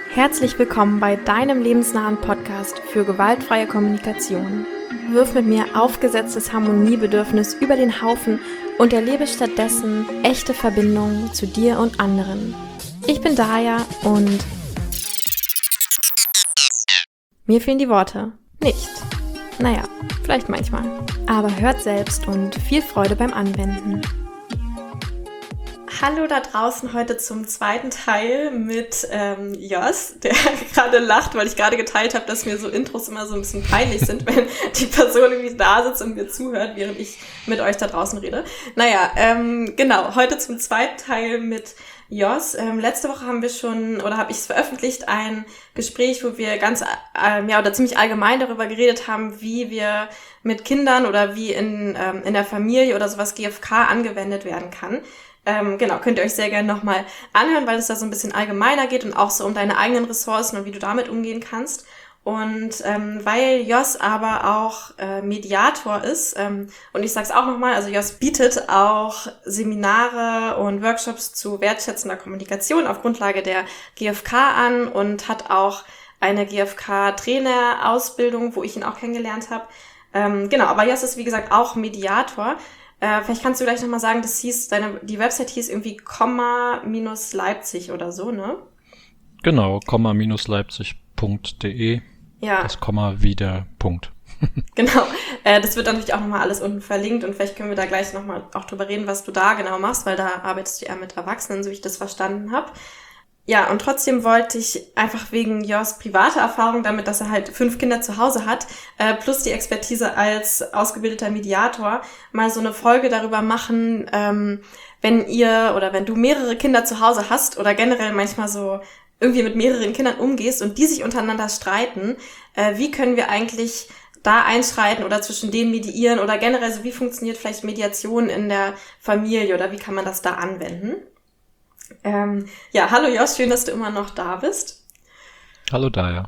Herzlich willkommen bei deinem lebensnahen Podcast für gewaltfreie Kommunikation. Wirf mit mir aufgesetztes Harmoniebedürfnis über den Haufen und erlebe stattdessen echte Verbindungen zu dir und anderen. Ich bin Daya und mir fehlen die Worte. Nicht. Naja, vielleicht manchmal. Aber hört selbst und viel Freude beim Anwenden. Hallo da draußen, heute zum zweiten Teil mit Jos, der gerade lacht, weil ich gerade geteilt habe, dass mir so Intros immer so ein bisschen peinlich sind, wenn die Person irgendwie da sitzt und mir zuhört, während ich mit euch da draußen rede. Naja, genau, heute zum zweiten Teil mit Jos. Letzte Woche habe ich es veröffentlicht, ein Gespräch, wo wir oder ziemlich allgemein darüber geredet haben, wie wir mit Kindern oder wie in der Familie oder sowas GFK angewendet werden kann. Genau, könnt ihr euch sehr gerne nochmal anhören, weil es da so ein bisschen allgemeiner geht und auch so um deine eigenen Ressourcen und wie du damit umgehen kannst. Und weil Jos aber auch Mediator ist, und ich sag's auch nochmal, also Jos bietet auch Seminare und Workshops zu wertschätzender Kommunikation auf Grundlage der GFK an und hat auch eine GFK-Trainer-Ausbildung, wo ich ihn auch kennengelernt habe. Genau, aber Jos ist wie gesagt auch Mediator. Vielleicht kannst du gleich nochmal sagen, die Website hieß irgendwie Komma-Leipzig oder so, ne? Genau, komma-leipzig.de. Ja. Das Komma wie der Punkt. Genau, das wird natürlich auch nochmal alles unten verlinkt und vielleicht können wir da gleich nochmal auch drüber reden, was du da genau machst, weil da arbeitest du eher mit Erwachsenen, so wie ich das verstanden habe. Ja, und trotzdem wollte ich einfach wegen Jos privater Erfahrung damit, dass er halt 5 Kinder zu Hause hat, plus die Expertise als ausgebildeter Mediator, mal so eine Folge darüber machen, wenn du mehrere Kinder zu Hause hast oder generell manchmal so irgendwie mit mehreren Kindern umgehst und die sich untereinander streiten, wie können wir eigentlich da einschreiten oder zwischen denen mediieren oder generell so, wie funktioniert vielleicht Mediation in der Familie oder wie kann man das da anwenden? Hallo Jos, schön, dass du immer noch da bist. Hallo Daya.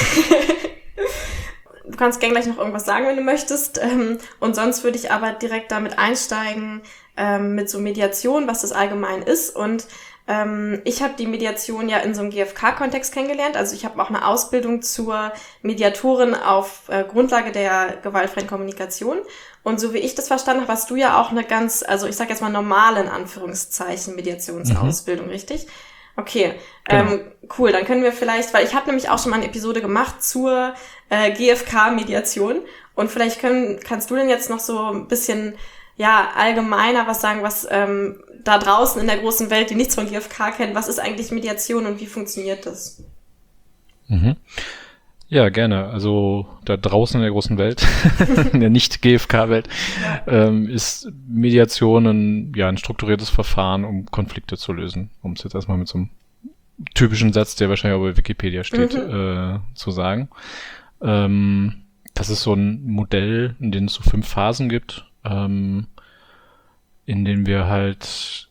Du kannst gerne gleich noch irgendwas sagen, wenn du möchtest. Und sonst würde ich aber direkt damit einsteigen, mit so Mediation, was das allgemein ist. Und ich habe die Mediation ja in so einem GFK-Kontext kennengelernt. Also ich habe auch eine Ausbildung zur Mediatorin auf Grundlage der gewaltfreien Kommunikation. Und so wie ich das verstanden habe, hast du ja auch eine ganz, also ich sag jetzt mal normale in Anführungszeichen Mediationsausbildung, richtig? Okay, genau. Cool, dann können wir vielleicht, weil ich habe nämlich auch schon mal eine Episode gemacht zur GFK-Mediation und vielleicht kannst du denn jetzt noch so ein bisschen allgemeiner was sagen, was da draußen in der großen Welt, die nichts von GFK kennen, was ist eigentlich Mediation und wie funktioniert das? Mhm. Ja, gerne. Also da draußen in der großen Welt, in der Nicht-GFK-Welt, ist Mediation ein strukturiertes Verfahren, um Konflikte zu lösen. Um es jetzt erstmal mit so einem typischen Satz, der wahrscheinlich auch bei Wikipedia steht, zu sagen. Das ist so ein Modell, in dem es so 5 Phasen gibt, in denen wir halt,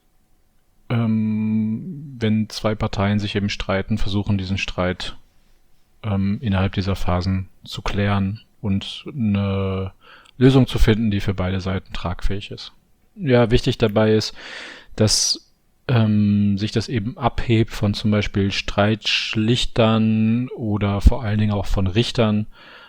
wenn 2 Parteien sich eben streiten, versuchen, diesen Streit innerhalb dieser Phasen zu klären und eine Lösung zu finden, die für beide Seiten tragfähig ist. Ja, wichtig dabei ist, dass sich das eben abhebt von zum Beispiel Streitschlichtern oder vor allen Dingen auch von Richtern,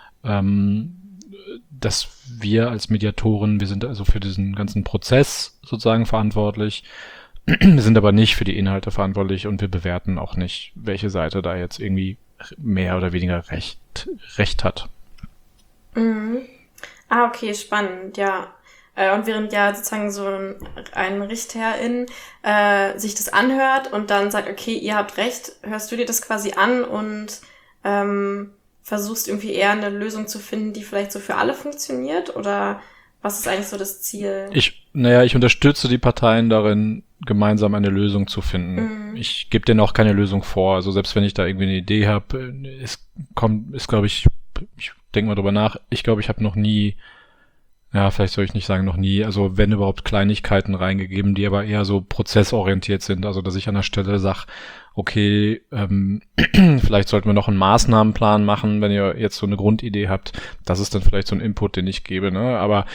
dass wir als Mediatoren, wir sind also für diesen ganzen Prozess sozusagen verantwortlich, wir sind aber nicht für die Inhalte verantwortlich und wir bewerten auch nicht, welche Seite da jetzt irgendwie mehr oder weniger Recht hat. Mhm. Okay, spannend, ja. Und während ja sozusagen so ein Richterin sich das anhört und dann sagt, okay, ihr habt Recht, hörst du dir das quasi an und versuchst irgendwie eher eine Lösung zu finden, die vielleicht so für alle funktioniert? Oder was ist eigentlich so das Ziel? Ich unterstütze die Parteien darin, gemeinsam eine Lösung zu finden. Ich gebe denen auch keine Lösung vor. Also selbst wenn ich da irgendwie eine Idee habe, glaube ich denke mal drüber nach, ich glaube, ich habe noch nie, vielleicht soll ich nicht sagen noch nie, also wenn überhaupt Kleinigkeiten reingegeben, die aber eher so prozessorientiert sind. Also dass ich an der Stelle sage, okay, vielleicht sollten wir noch einen Maßnahmenplan machen, wenn ihr jetzt so eine Grundidee habt. Das ist dann vielleicht so ein Input, den ich gebe, ne? Aber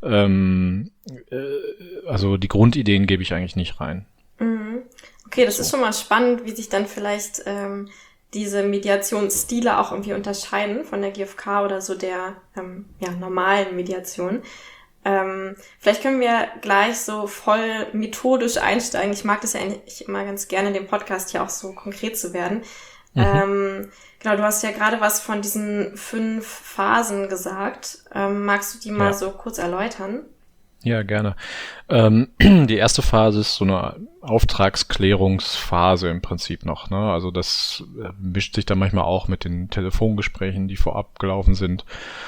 also die Grundideen gebe ich eigentlich nicht rein. Okay, das ist schon mal spannend, wie sich dann vielleicht diese Mediationsstile auch irgendwie unterscheiden von der GfK oder so der normalen Mediation. Vielleicht können wir gleich so voll methodisch einsteigen. Ich mag das ja eigentlich immer ganz gerne, in dem Podcast hier auch so konkret zu werden. Genau, du hast ja gerade was von diesen 5 Phasen gesagt. Magst du die mal so kurz erläutern? Ja, gerne. Die erste Phase ist so eine Auftragsklärungsphase im Prinzip noch, ne? Also das mischt sich dann manchmal auch mit den Telefongesprächen, die vorab gelaufen sind.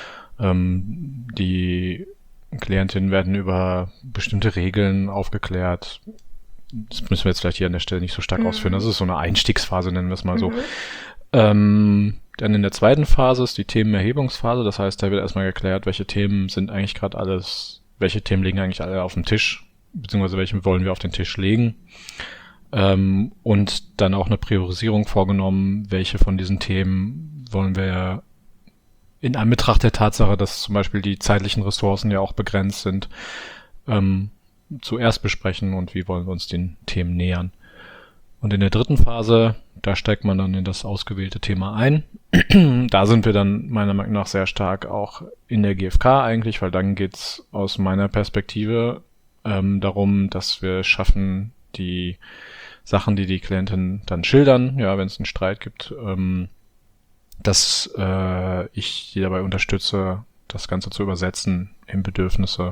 Die Klientinnen werden über bestimmte Regeln aufgeklärt. Das müssen wir jetzt vielleicht hier an der Stelle nicht so stark ausführen. Das ist so eine Einstiegsphase, nennen wir es mal so. Dann in der zweiten Phase ist die Themenerhebungsphase. Das heißt, da wird erstmal geklärt, welche Themen liegen eigentlich alle auf dem Tisch, beziehungsweise welche wollen wir auf den Tisch legen. Und dann auch eine Priorisierung vorgenommen, welche von diesen Themen wollen wir in Anbetracht der Tatsache, dass zum Beispiel die zeitlichen Ressourcen ja auch begrenzt sind, zuerst besprechen und wie wollen wir uns den Themen nähern. Und in der dritten Phase, da steigt man dann in das ausgewählte Thema ein. Da sind wir dann meiner Meinung nach sehr stark auch in der GfK eigentlich, weil dann geht's aus meiner Perspektive darum, dass wir schaffen, die Sachen, die die Klienten dann schildern, ja, wenn es einen Streit gibt, dass ich sie dabei unterstütze, das Ganze zu übersetzen in Bedürfnisse,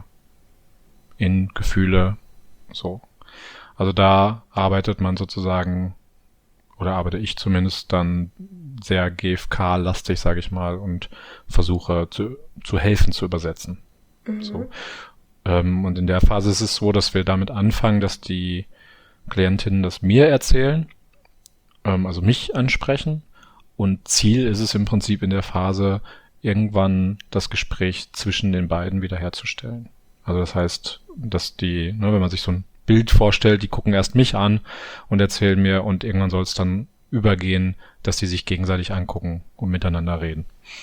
in Gefühle, so. Also da arbeitet man sozusagen, oder arbeite ich zumindest dann sehr GfK-lastig, sage ich mal, und versuche zu helfen, zu übersetzen. So. Und in der Phase ist es so, dass wir damit anfangen, dass die Klientinnen das mir erzählen, also mich ansprechen. Und Ziel ist es im Prinzip in der Phase, irgendwann das Gespräch zwischen den beiden wiederherzustellen. Also das heißt, dass die, wenn man sich so ein Bild vorstellt, die gucken erst mich an und erzählen mir und irgendwann soll es dann übergehen, dass die sich gegenseitig angucken und miteinander reden.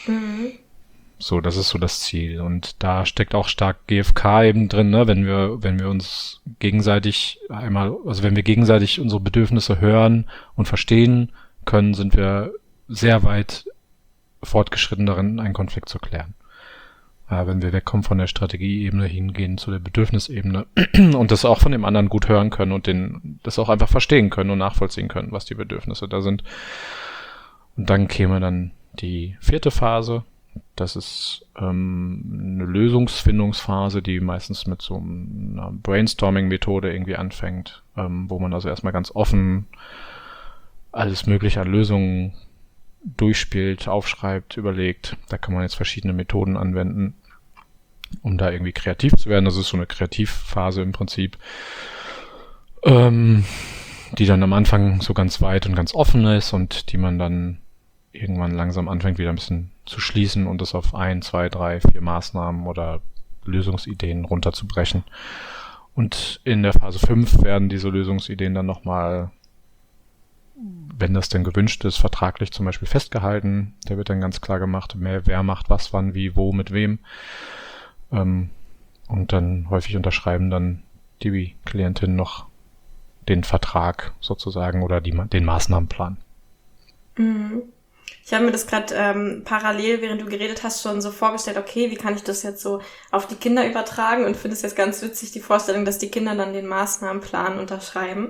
So, das ist so das Ziel. Und da steckt auch stark GfK eben drin, ne? Wenn wir uns gegenseitig wenn wir gegenseitig unsere Bedürfnisse hören und verstehen können, sind wir sehr weit fortgeschritten darin, einen Konflikt zu klären. Wenn wir wegkommen von der Strategieebene hingehen zu der Bedürfnisebene und das auch von dem anderen gut hören können und das auch einfach verstehen können und nachvollziehen können, was die Bedürfnisse da sind. Und dann käme dann die 4. Phase. Das ist eine Lösungsfindungsphase, die meistens mit so einer Brainstorming-Methode irgendwie anfängt, wo man also erstmal ganz offen alles Mögliche an Lösungen durchspielt, aufschreibt, überlegt. Da kann man jetzt verschiedene Methoden anwenden, um da irgendwie kreativ zu werden. Das ist so eine Kreativphase im Prinzip, die dann am Anfang so ganz weit und ganz offen ist und die man dann irgendwann langsam anfängt wieder ein bisschen zu schließen und das auf 1, 2, 3, 4 Maßnahmen oder Lösungsideen runterzubrechen. Und in der Phase 5 werden diese Lösungsideen dann nochmal, wenn das denn gewünscht ist, vertraglich zum Beispiel festgehalten. Da wird dann ganz klar gemacht, wer macht was, wann, wie, wo, mit wem. Und dann häufig unterschreiben dann die Klientin noch den Vertrag sozusagen oder den Maßnahmenplan. Ich habe mir das gerade parallel, während du geredet hast, schon so vorgestellt, okay, wie kann ich das jetzt so auf die Kinder übertragen und finde es jetzt ganz witzig, die Vorstellung, dass die Kinder dann den Maßnahmenplan unterschreiben.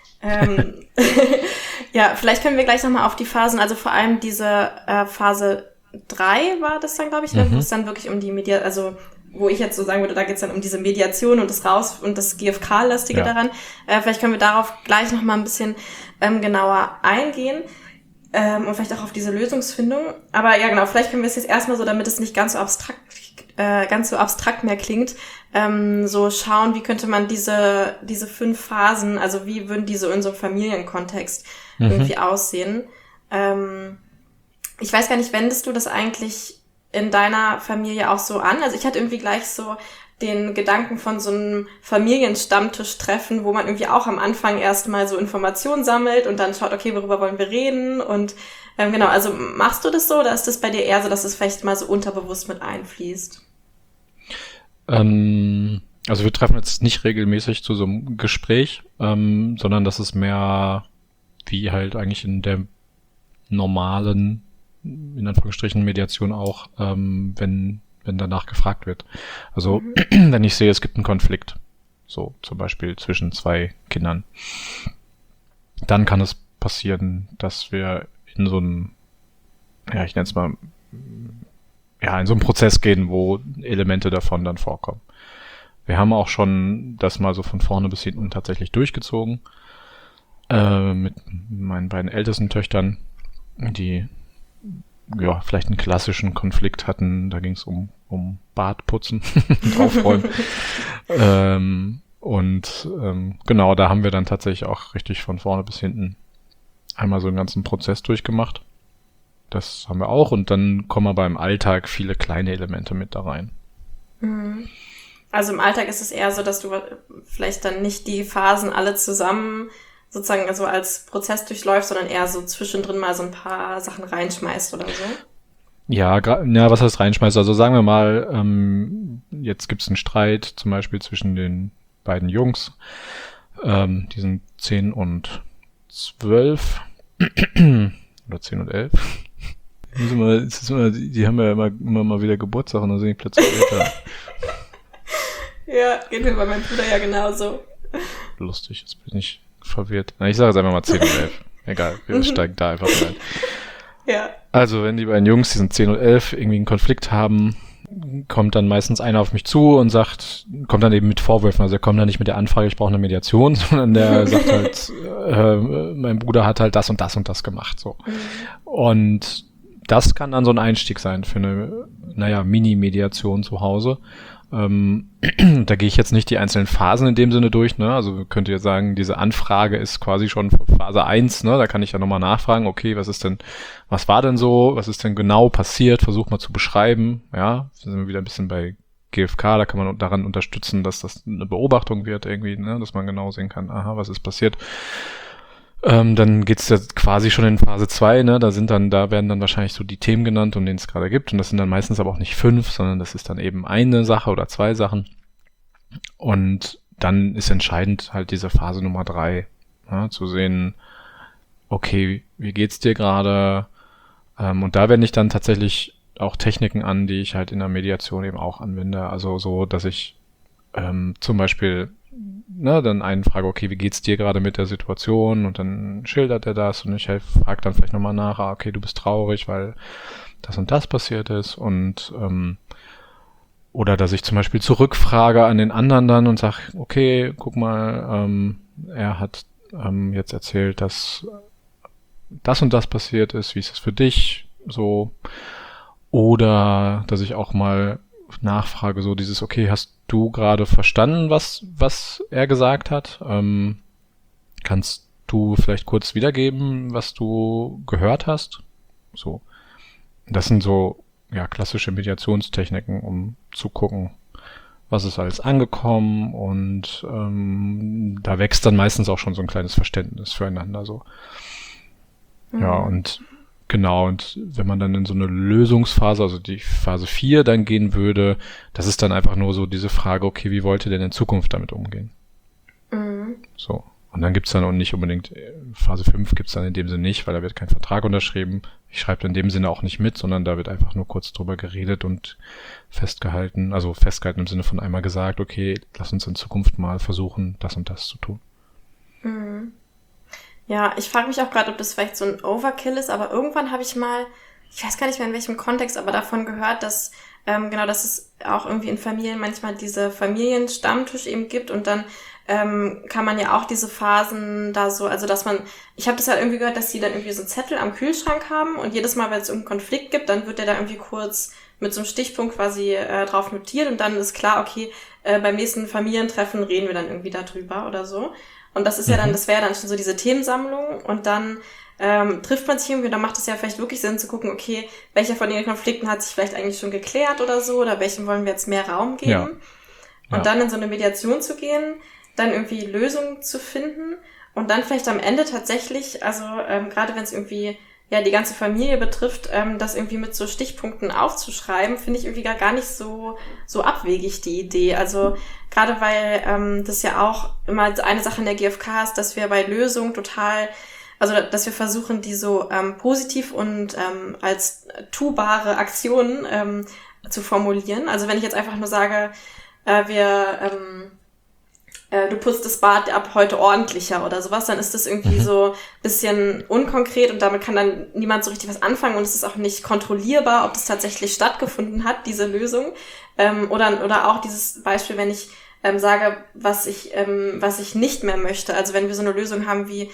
Ja, vielleicht können wir gleich nochmal auf die Phasen, also vor allem diese Phase 3 war das dann, glaube ich, wo es dann wirklich um die wo ich jetzt so sagen würde, da geht es dann um diese Mediation und das GfK-lastige daran. Vielleicht können wir darauf gleich nochmal ein bisschen genauer eingehen. Und vielleicht auch auf diese Lösungsfindung. Aber ja, genau, vielleicht können wir es jetzt erstmal so, damit es nicht ganz so abstrakt mehr klingt, so schauen, wie könnte man diese 5 Phasen, also wie würden die so in so einem Familienkontext irgendwie aussehen. Ich weiß gar nicht, wendest du das eigentlich in deiner Familie auch so an? Also ich hatte irgendwie gleich so den Gedanken von so einem Familienstammtisch-Treffen, wo man irgendwie auch am Anfang erstmal so Informationen sammelt und dann schaut, okay, worüber wollen wir reden? Und genau, also machst du das so oder ist das bei dir eher so, dass es vielleicht mal so unterbewusst mit einfließt? Also wir treffen jetzt nicht regelmäßig zu so einem Gespräch, sondern das ist mehr wie halt eigentlich in der normalen, in Anführungsstrichen, Mediation auch, wenn danach gefragt wird. Also wenn ich sehe, es gibt einen Konflikt, so zum Beispiel zwischen zwei Kindern, dann kann es passieren, dass wir in so einem, ja, ich nenne es mal, ja, in so einen Prozess gehen, wo Elemente davon dann vorkommen. Wir haben auch schon das mal so von vorne bis hinten tatsächlich durchgezogen, mit meinen beiden ältesten Töchtern, die ja vielleicht einen klassischen Konflikt hatten. Da ging es um Badputzen und Aufräumen. Genau, da haben wir dann tatsächlich auch richtig von vorne bis hinten einmal so einen ganzen Prozess durchgemacht. Das haben wir auch, und dann kommen aber im Alltag viele kleine Elemente mit da rein. Also im Alltag ist es eher so, dass du vielleicht dann nicht die Phasen alle zusammen sozusagen also als Prozess durchläufst, sondern eher so zwischendrin mal so ein paar Sachen reinschmeißt oder so? Ja, was heißt reinschmeißt? Also sagen wir mal, jetzt gibt's einen Streit zum Beispiel zwischen den beiden Jungs, die sind 10 und 12 oder 10 und 11. Die haben ja immer mal wieder Geburtstag und dann sind die plötzlich älter. Ja, geht mir bei meinem Bruder ja genauso. Lustig, jetzt bin ich verwirrt. Na, ich sage jetzt einfach mal 10 und 11. Egal, wir steigen da einfach rein. Ja. Also, wenn die beiden Jungs, die sind 10 und 11, irgendwie einen Konflikt haben, kommt dann meistens einer auf mich zu und kommt dann eben mit Vorwürfen. Also er kommt dann nicht mit der Anfrage, ich brauche eine Mediation, sondern der sagt halt, mein Bruder hat halt das und das und das gemacht. So. Und das kann dann so ein Einstieg sein für eine, Mini-Mediation zu Hause. Da gehe ich jetzt nicht die einzelnen Phasen in dem Sinne durch, ne? Also könnt ihr sagen, diese Anfrage ist quasi schon Phase 1, ne? Da kann ich ja nochmal nachfragen, okay, was war denn so, was ist denn genau passiert, versuch mal zu beschreiben, ja? Da sind wir wieder ein bisschen bei GfK, da kann man daran unterstützen, dass das eine Beobachtung wird irgendwie, ne? Dass man genau sehen kann, aha, was ist passiert. Dann geht's ja quasi schon in Phase 2, ne? Da werden dann wahrscheinlich so die Themen genannt, um denen es gerade gibt. Und das sind dann meistens aber auch nicht 5, sondern das ist dann eben eine Sache oder 2 Sachen. Und dann ist entscheidend halt diese Phase Nummer 3, ja? Zu sehen, okay, wie geht's dir gerade? Und da wende ich dann tatsächlich auch Techniken an, die ich halt in der Mediation eben auch anwende. Also so, dass ich zum Beispiel dann einen frage, okay, wie geht's dir gerade mit der Situation? Und dann schildert er das und ich frage dann vielleicht nochmal nach, okay, du bist traurig, weil das und das passiert ist. Und oder dass ich zum Beispiel zurückfrage an den anderen dann und sage, okay, guck mal, er hat jetzt erzählt, dass das und das passiert ist, wie ist es für dich? So. Oder dass ich auch mal nachfrage, so dieses, okay, hast du gerade verstanden, was er gesagt hat? Kannst du vielleicht kurz wiedergeben, was du gehört hast? So. Das sind so, klassische Mediationstechniken, um zu gucken, was ist alles angekommen, und da wächst dann meistens auch schon so ein kleines Verständnis füreinander, so. Ja, und genau, und wenn man dann in so eine Lösungsphase, also die Phase 4 dann gehen würde, das ist dann einfach nur so diese Frage, okay, wie wollt ihr denn in Zukunft damit umgehen? So. Und dann gibt's dann auch nicht unbedingt, Phase 5 gibt's dann in dem Sinne nicht, weil da wird kein Vertrag unterschrieben. Ich schreibe in dem Sinne auch nicht mit, sondern da wird einfach nur kurz drüber geredet und festgehalten im Sinne von einmal gesagt, okay, lass uns in Zukunft mal versuchen, das und das zu tun. Ja, ich frage mich auch gerade, ob das vielleicht so ein Overkill ist, aber irgendwann habe ich mal, ich weiß gar nicht mehr in welchem Kontext, aber davon gehört, dass dass es auch irgendwie in Familien manchmal diese Familienstammtisch eben gibt, und dann kann man ja auch diese Phasen da so, also dass ich habe das ja irgendwie gehört, dass die dann irgendwie so einen Zettel am Kühlschrank haben, und jedes Mal, wenn es irgendeinen Konflikt gibt, dann wird der da irgendwie kurz mit so einem Stichpunkt quasi drauf notiert, und dann ist klar, okay, beim nächsten Familientreffen reden wir dann irgendwie darüber oder so. Und das ist ja dann, das wäre dann schon so diese Themensammlung, und dann trifft man sich irgendwie, dann macht es ja vielleicht wirklich Sinn zu gucken, okay, welcher von den Konflikten hat sich vielleicht eigentlich schon geklärt oder so, oder welchem wollen wir jetzt mehr Raum geben? Ja. Und dann in so eine Mediation zu gehen, dann irgendwie Lösungen zu finden und dann vielleicht am Ende tatsächlich, also gerade wenn es irgendwie die ganze Familie betrifft, das irgendwie mit so Stichpunkten aufzuschreiben, finde ich irgendwie gar nicht so abwegig, die Idee. Also gerade weil das ja auch immer eine Sache in der GfK ist, dass wir bei Lösungen total also dass wir versuchen, die so positiv und als tubare Aktionen zu formulieren. Also wenn ich jetzt einfach nur sage, du putzt das Bad ab heute ordentlicher oder sowas, dann ist das irgendwie so ein bisschen unkonkret und damit kann dann niemand so richtig was anfangen und es ist auch nicht kontrollierbar, ob das tatsächlich stattgefunden hat, diese Lösung. Oder auch dieses Beispiel, wenn ich sage, was ich nicht mehr möchte. Also wenn wir so eine Lösung haben wie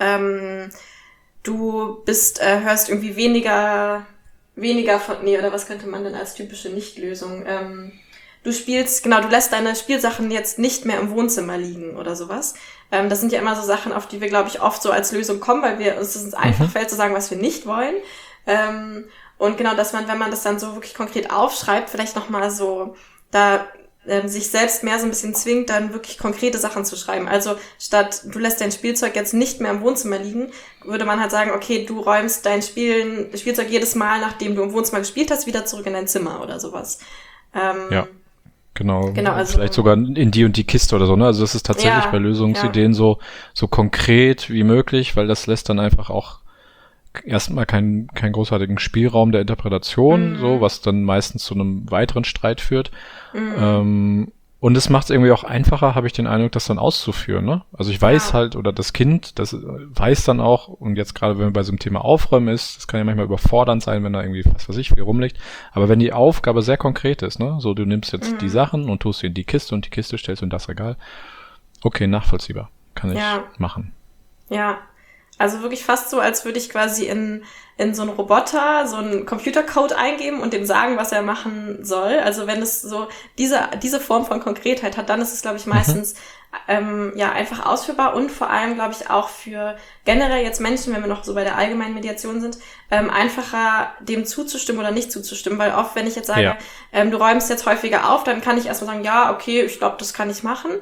du hörst irgendwie weniger von, oder was könnte man denn als typische Nichtlösung? Du lässt deine Spielsachen jetzt nicht mehr im Wohnzimmer liegen oder sowas. Das sind ja immer so Sachen, auf die wir, glaube ich, oft so als Lösung kommen, weil es uns einfach fällt zu sagen, was wir nicht wollen. Und genau, dass man, wenn man das dann so wirklich konkret aufschreibt, vielleicht nochmal so da sich selbst mehr so ein bisschen zwingt, dann wirklich konkrete Sachen zu schreiben. Also statt du lässt dein Spielzeug jetzt nicht mehr im Wohnzimmer liegen, würde man halt sagen, okay, du räumst dein Spielzeug jedes Mal, nachdem du im Wohnzimmer gespielt hast, wieder zurück in dein Zimmer oder sowas. Ja. Genau, also vielleicht sogar in die und die Kiste oder so, ne? Also das ist tatsächlich bei Lösungsideen so konkret wie möglich, weil das lässt dann einfach auch erstmal keinen großartigen Spielraum der Interpretation, so, was dann meistens zu einem weiteren Streit führt. Und es macht es irgendwie auch einfacher, habe ich den Eindruck, das dann auszuführen, ne? Also ich weiß halt, oder das Kind, das weiß dann auch, und jetzt gerade, wenn man bei so einem Thema Aufräumen ist, das kann ja manchmal überfordernd sein, wenn da irgendwie, was weiß ich, viel rumliegt, aber wenn die Aufgabe sehr konkret ist, ne? So, du nimmst jetzt die Sachen und tust sie in die Kiste und die Kiste stellst du in das Regal. Okay, nachvollziehbar. Kann ich machen. Ja. Also wirklich fast so, als würde ich quasi in so einen Roboter so einen Computercode eingeben und dem sagen, was er machen soll. Also wenn es so diese Form von Konkretheit hat, dann ist es, glaube ich, meistens einfach ausführbar und vor allem, glaube ich, auch für generell jetzt Menschen, wenn wir noch so bei der allgemeinen Mediation sind, einfacher dem zuzustimmen oder nicht zuzustimmen. Weil oft, wenn ich jetzt sage, du räumst jetzt häufiger auf, dann kann ich erstmal sagen, ja, okay, ich glaube, das kann ich machen.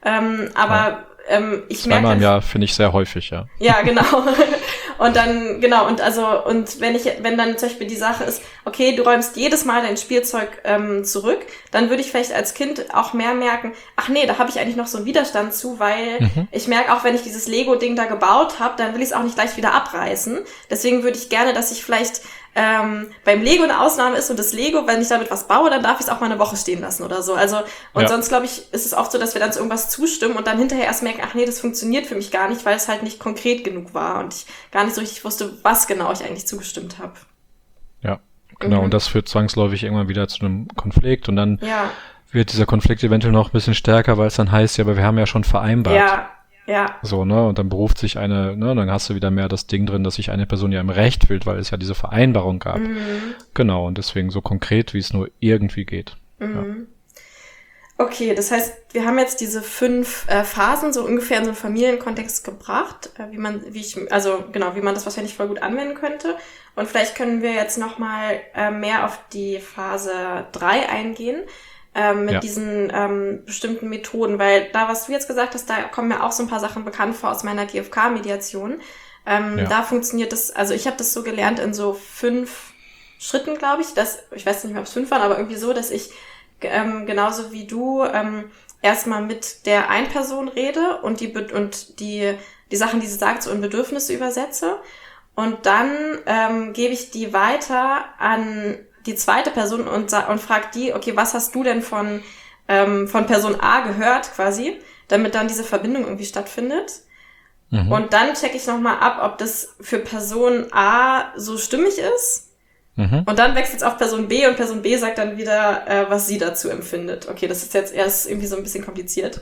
Ich merke zweimal im Jahr finde ich sehr häufig, ja. Ja, genau. Und dann, genau, und wenn dann zum Beispiel die Sache ist, okay, du räumst jedes Mal dein Spielzeug zurück, dann würde ich vielleicht als Kind auch mehr merken, ach nee, da habe ich eigentlich noch so einen Widerstand zu, weil ich merke auch, wenn ich dieses Lego-Ding da gebaut habe, dann will ich es auch nicht gleich wieder abreißen. Deswegen würde ich gerne, dass ich vielleicht beim Lego eine Ausnahme ist und das Lego, wenn ich damit was baue, dann darf ich es auch mal eine Woche stehen lassen oder so. Also, und sonst, glaube ich, ist es oft so, dass wir dann zu irgendwas zustimmen und dann hinterher erst merken, ach nee, das funktioniert für mich gar nicht, weil es halt nicht konkret genug war und ich gar nicht so richtig wusste, was genau ich eigentlich zugestimmt habe. Ja, genau. Und das führt zwangsläufig irgendwann wieder zu einem Konflikt und dann wird dieser Konflikt eventuell noch ein bisschen stärker, weil es dann heißt, ja, aber wir haben ja schon vereinbart. Ja. So, ne, und dann beruft sich dann hast du wieder mehr das Ding drin, dass sich eine Person ja im Recht fühlt, weil es ja diese Vereinbarung gab. Genau, und deswegen so konkret, wie es nur irgendwie geht. Ja. Okay, das heißt, wir haben jetzt diese 5 Phasen so ungefähr in so einen Familienkontext gebracht, wie man das wahrscheinlich voll gut anwenden könnte. Und vielleicht können wir jetzt nochmal mehr auf die Phase 3 eingehen. Mit diesen bestimmten Methoden, weil da, was du jetzt gesagt hast, da kommen mir auch so ein paar Sachen bekannt vor aus meiner GfK-Mediation. Da funktioniert das, also ich habe das so gelernt in so 5 Schritten, glaube ich, ich weiß nicht mehr, ob es 5 waren, aber irgendwie so, dass ich genauso wie du erstmal mit der einen Person rede und die Sachen, die sie sagt, so in Bedürfnisse übersetze und dann gebe ich die weiter an die zweite Person und fragt die, okay, was hast du denn von Person A gehört quasi, damit dann diese Verbindung irgendwie stattfindet. Und dann checke ich nochmal ab, ob das für Person A so stimmig ist. Und dann wechselt es auf Person B und Person B sagt dann wieder, was sie dazu empfindet. Okay, das ist jetzt erst irgendwie so ein bisschen kompliziert.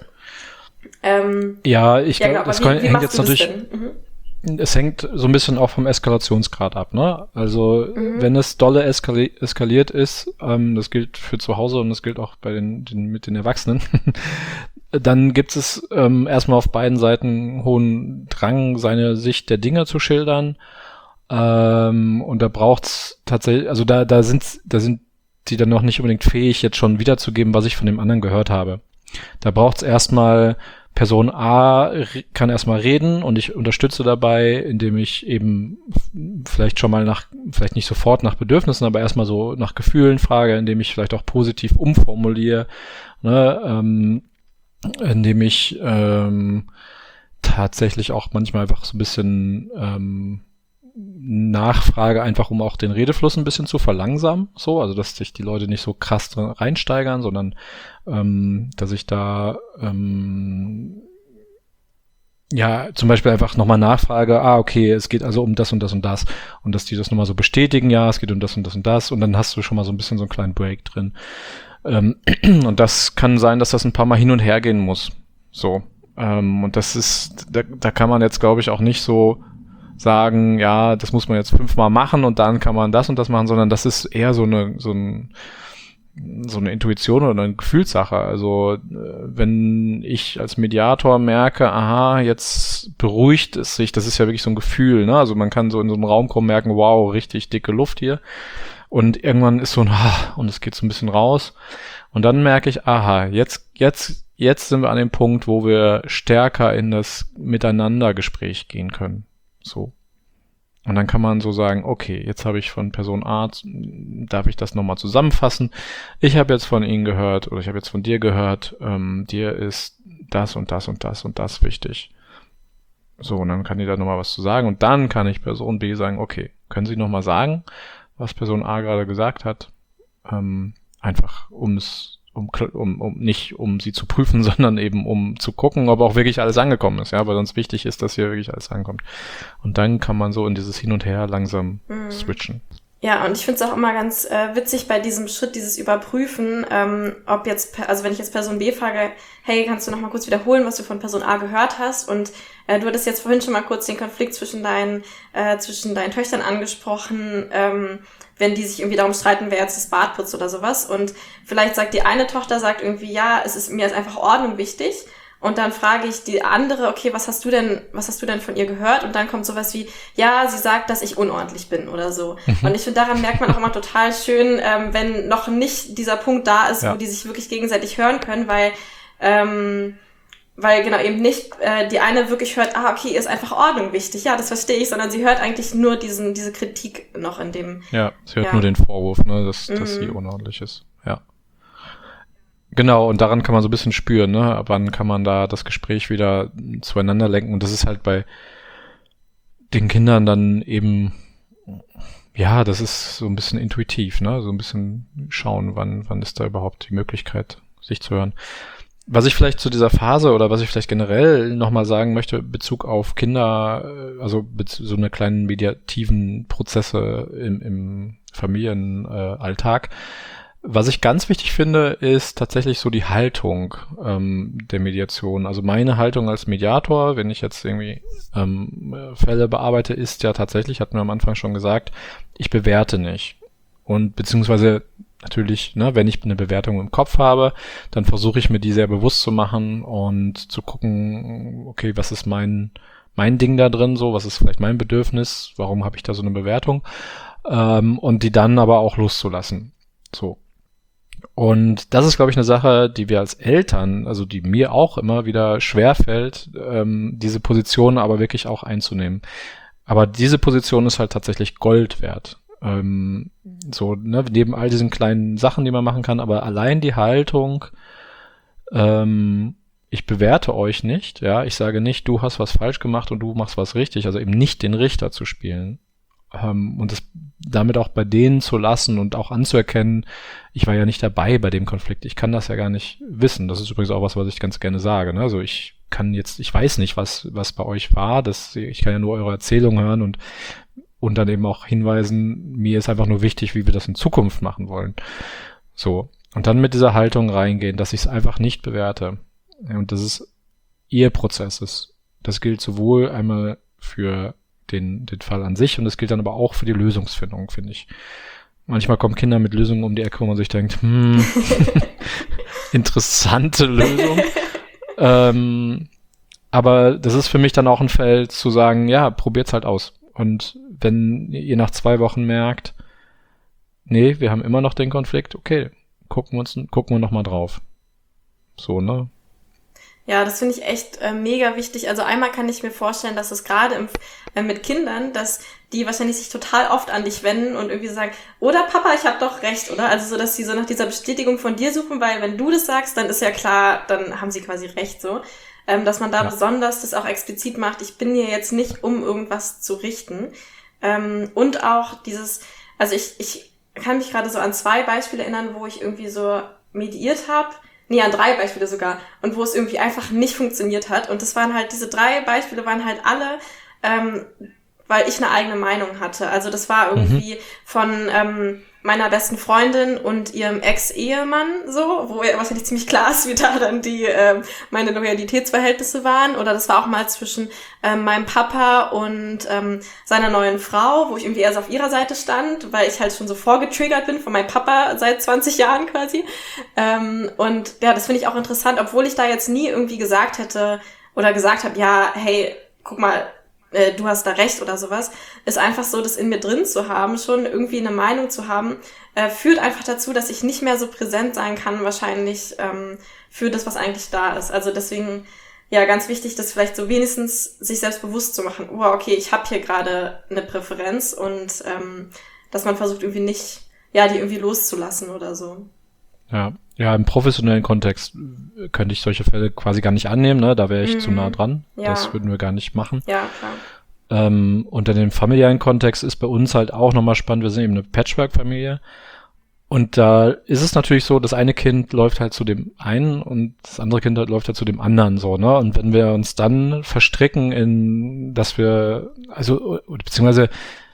Ich glaube, das hängt jetzt natürlich... Es hängt so ein bisschen auch vom Eskalationsgrad ab, ne? Also wenn es dolle eskaliert ist, das gilt für zu Hause und das gilt auch bei mit den Erwachsenen, dann gibt es erstmal auf beiden Seiten hohen Drang, seine Sicht der Dinge zu schildern. Und da braucht's tatsächlich, also da sind die dann noch nicht unbedingt fähig, jetzt schon wiederzugeben, was ich von dem anderen gehört habe. Da braucht's erstmal Person A kann erstmal reden und ich unterstütze dabei, indem ich eben vielleicht schon mal vielleicht nicht sofort nach Bedürfnissen, aber erstmal so nach Gefühlen frage, indem ich vielleicht auch positiv umformuliere, ne, indem ich tatsächlich auch manchmal einfach so ein bisschen Nachfrage, einfach um auch den Redefluss ein bisschen zu verlangsamen, so, also dass sich die Leute nicht so krass reinsteigern, sondern dass ich da ja, zum Beispiel einfach nochmal nachfrage, okay, es geht also um das und das und das und dass die das nochmal so bestätigen, ja, es geht um das und das und das und dann hast du schon mal so ein bisschen so einen kleinen Break drin. Und das kann sein, dass das ein paar Mal hin und her gehen muss. So. Und das ist, da kann man jetzt, glaube ich, auch nicht so sagen, ja, das muss man jetzt 5-mal machen und dann kann man das und das machen, sondern das ist eher so eine Intuition oder eine Gefühlssache. Also wenn ich als Mediator merke, aha, jetzt beruhigt es sich, das ist ja wirklich so ein Gefühl, ne? Also man kann so in so einen Raum kommen, merken, wow, richtig dicke Luft hier. Und irgendwann ist so ein, und es geht so ein bisschen raus. Und dann merke ich, aha, jetzt sind wir an dem Punkt, wo wir stärker in das Miteinander-Gespräch gehen können. So. Und dann kann man so sagen, okay, jetzt habe ich von Person A, darf ich das nochmal zusammenfassen? Ich habe jetzt von Ihnen gehört, oder ich habe jetzt von dir gehört, dir ist das und das und das und das wichtig. So, und dann kann die da nochmal was zu sagen. Und dann kann ich Person B sagen, okay, können Sie nochmal sagen, was Person A gerade gesagt hat? Einfach nicht um sie zu prüfen, sondern eben um zu gucken, ob auch wirklich alles angekommen ist, ja, weil sonst wichtig ist, dass hier wirklich alles ankommt. Und dann kann man so in dieses Hin und Her langsam switchen. Ja, und ich finde es auch immer ganz witzig bei diesem Schritt, dieses Überprüfen, ob jetzt, also wenn ich jetzt Person B frage, hey, kannst du noch mal kurz wiederholen, was du von Person A gehört hast? Und du hattest jetzt vorhin schon mal kurz den Konflikt zwischen deinen Töchtern angesprochen, wenn die sich irgendwie darum streiten, wer jetzt das Bad putzt oder sowas. Und vielleicht sagt die eine Tochter, sagt irgendwie, ja, mir ist einfach Ordnung wichtig. Und dann frage ich die andere, okay, was hast du denn von ihr gehört? Und dann kommt sowas wie, ja, sie sagt, dass ich unordentlich bin oder so. Und ich finde, daran merkt man auch immer total schön, wenn noch nicht dieser Punkt da ist, wo die sich wirklich gegenseitig hören können, weil genau eben nicht die eine wirklich hört, okay, ihr ist einfach Ordnung wichtig, ja, das verstehe ich, sondern sie hört eigentlich nur diese Kritik noch in dem. Ja, sie hört nur den Vorwurf, ne, dass sie unordentlich ist. Ja. Genau, und daran kann man so ein bisschen spüren, ne, ab wann kann man da das Gespräch wieder zueinander lenken. Und das ist halt bei den Kindern dann eben, ja, das ist so ein bisschen intuitiv, ne, so ein bisschen schauen, wann ist da überhaupt die Möglichkeit, sich zu hören. Was ich vielleicht zu dieser Phase oder was ich vielleicht generell nochmal sagen möchte, in Bezug auf Kinder, also so eine kleinen mediativen Prozesse im Familienalltag. Was ich ganz wichtig finde, ist tatsächlich so die Haltung der Mediation. Also meine Haltung als Mediator, wenn ich jetzt irgendwie Fälle bearbeite, ist ja tatsächlich, hatten wir am Anfang schon gesagt, ich bewerte nicht. Und beziehungsweise natürlich, ne, wenn ich eine Bewertung im Kopf habe, dann versuche ich mir die sehr bewusst zu machen und zu gucken, okay, was ist mein Ding da drin, so, was ist vielleicht mein Bedürfnis, warum habe ich da so eine Bewertung, und die dann aber auch loszulassen. So. Und das ist, glaube ich, eine Sache, die wir als Eltern, also die mir auch immer wieder schwerfällt, diese Position aber wirklich auch einzunehmen. Aber diese Position ist halt tatsächlich Gold wert. So, ne, neben all diesen kleinen Sachen, die man machen kann, aber allein die Haltung, ich bewerte euch nicht, ja, ich sage nicht, du hast was falsch gemacht und du machst was richtig, also eben nicht den Richter zu spielen. Und das damit auch bei denen zu lassen und auch anzuerkennen, ich war ja nicht dabei bei dem Konflikt, ich kann das ja gar nicht wissen. Das ist übrigens auch was ich ganz gerne sage, ne? Also ich weiß nicht, was bei euch war, ich kann ja nur eure Erzählung hören und dann eben auch hinweisen, mir ist einfach nur wichtig, wie wir das in Zukunft machen wollen. So. Und dann mit dieser Haltung reingehen, dass ich es einfach nicht bewerte. Und das ist ihr Prozess. Das gilt sowohl einmal für den Fall an sich und das gilt dann aber auch für die Lösungsfindung, finde ich. Manchmal kommen Kinder mit Lösungen um die Ecke, wo man sich denkt, interessante Lösung. Aber das ist für mich dann auch ein Feld zu sagen, ja, probiert's halt aus. Und wenn ihr nach 2 Wochen merkt, nee, wir haben immer noch den Konflikt, okay, gucken wir noch mal drauf. So, ne? Ja, das finde ich echt mega wichtig. Also einmal kann ich mir vorstellen, dass es gerade mit Kindern, dass die wahrscheinlich sich total oft an dich wenden und irgendwie sagen, oder Papa, ich habe doch recht, oder? Also so, dass sie so nach dieser Bestätigung von dir suchen, weil wenn du das sagst, dann ist ja klar, dann haben sie quasi recht so. dass man da besonders das auch explizit macht, ich bin hier jetzt nicht, um irgendwas zu richten. Und auch dieses, also ich kann mich gerade so an 2 Beispiele erinnern, wo ich irgendwie so mediiert habe. Nee, an 3 Beispiele sogar. Und wo es irgendwie einfach nicht funktioniert hat. Und das waren halt, diese 3 Beispiele waren halt alle, weil ich eine eigene Meinung hatte. Also das war irgendwie von meiner besten Freundin und ihrem Ex-Ehemann so, wo wahrscheinlich ziemlich klar ist, wie da dann die meine Loyalitätsverhältnisse waren. Oder das war auch mal zwischen meinem Papa und seiner neuen Frau, wo ich irgendwie erst auf ihrer Seite stand, weil ich halt schon so vorgetriggert bin von meinem Papa seit 20 Jahren quasi. Und ja, das finde ich auch interessant, obwohl ich da jetzt nie irgendwie gesagt hätte oder gesagt habe, ja, hey, guck mal, du hast da recht oder sowas, ist einfach so, das in mir drin zu haben, schon irgendwie eine Meinung zu haben, führt einfach dazu, dass ich nicht mehr so präsent sein kann, wahrscheinlich für das, was eigentlich da ist. Also deswegen, ja, ganz wichtig, das vielleicht so wenigstens sich selbst bewusst zu machen, oh, okay, ich habe hier gerade eine Präferenz und dass man versucht irgendwie nicht, ja, die irgendwie loszulassen oder so. Ja, im professionellen Kontext könnte ich solche Fälle quasi gar nicht annehmen, ne? Da wäre ich zu nah dran. Ja. Das würden wir gar nicht machen. Ja, klar. Und in dem familiären Kontext ist bei uns halt auch nochmal spannend, wir sind eben eine Patchwork-Familie. Und da ist es natürlich so, das eine Kind läuft halt zu dem einen und das andere Kind läuft halt zu dem anderen so, ne? Und wenn wir uns dann verstricken in, dass wir, also, beziehungsweise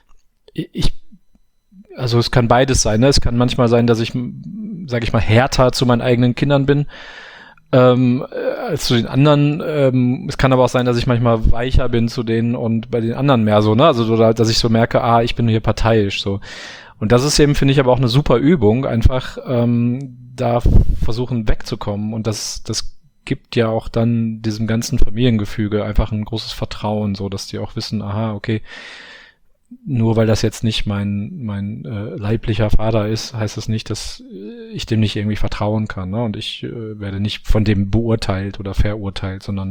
also es kann beides sein, ne? Es kann manchmal sein, dass ich, sage ich mal, härter zu meinen eigenen Kindern bin als zu den anderen. Es kann aber auch sein, dass ich manchmal weicher bin zu denen und bei den anderen mehr so, ne? Also dass ich so merke, ich bin hier parteiisch so. Und das ist eben, finde ich, aber auch eine super Übung, einfach da versuchen wegzukommen. Und das gibt ja auch dann diesem ganzen Familiengefüge einfach ein großes Vertrauen, so dass die auch wissen, okay, nur weil das jetzt nicht mein leiblicher Vater ist, heißt das nicht, dass ich dem nicht irgendwie vertrauen kann, ne? Und ich werde nicht von dem beurteilt oder verurteilt, sondern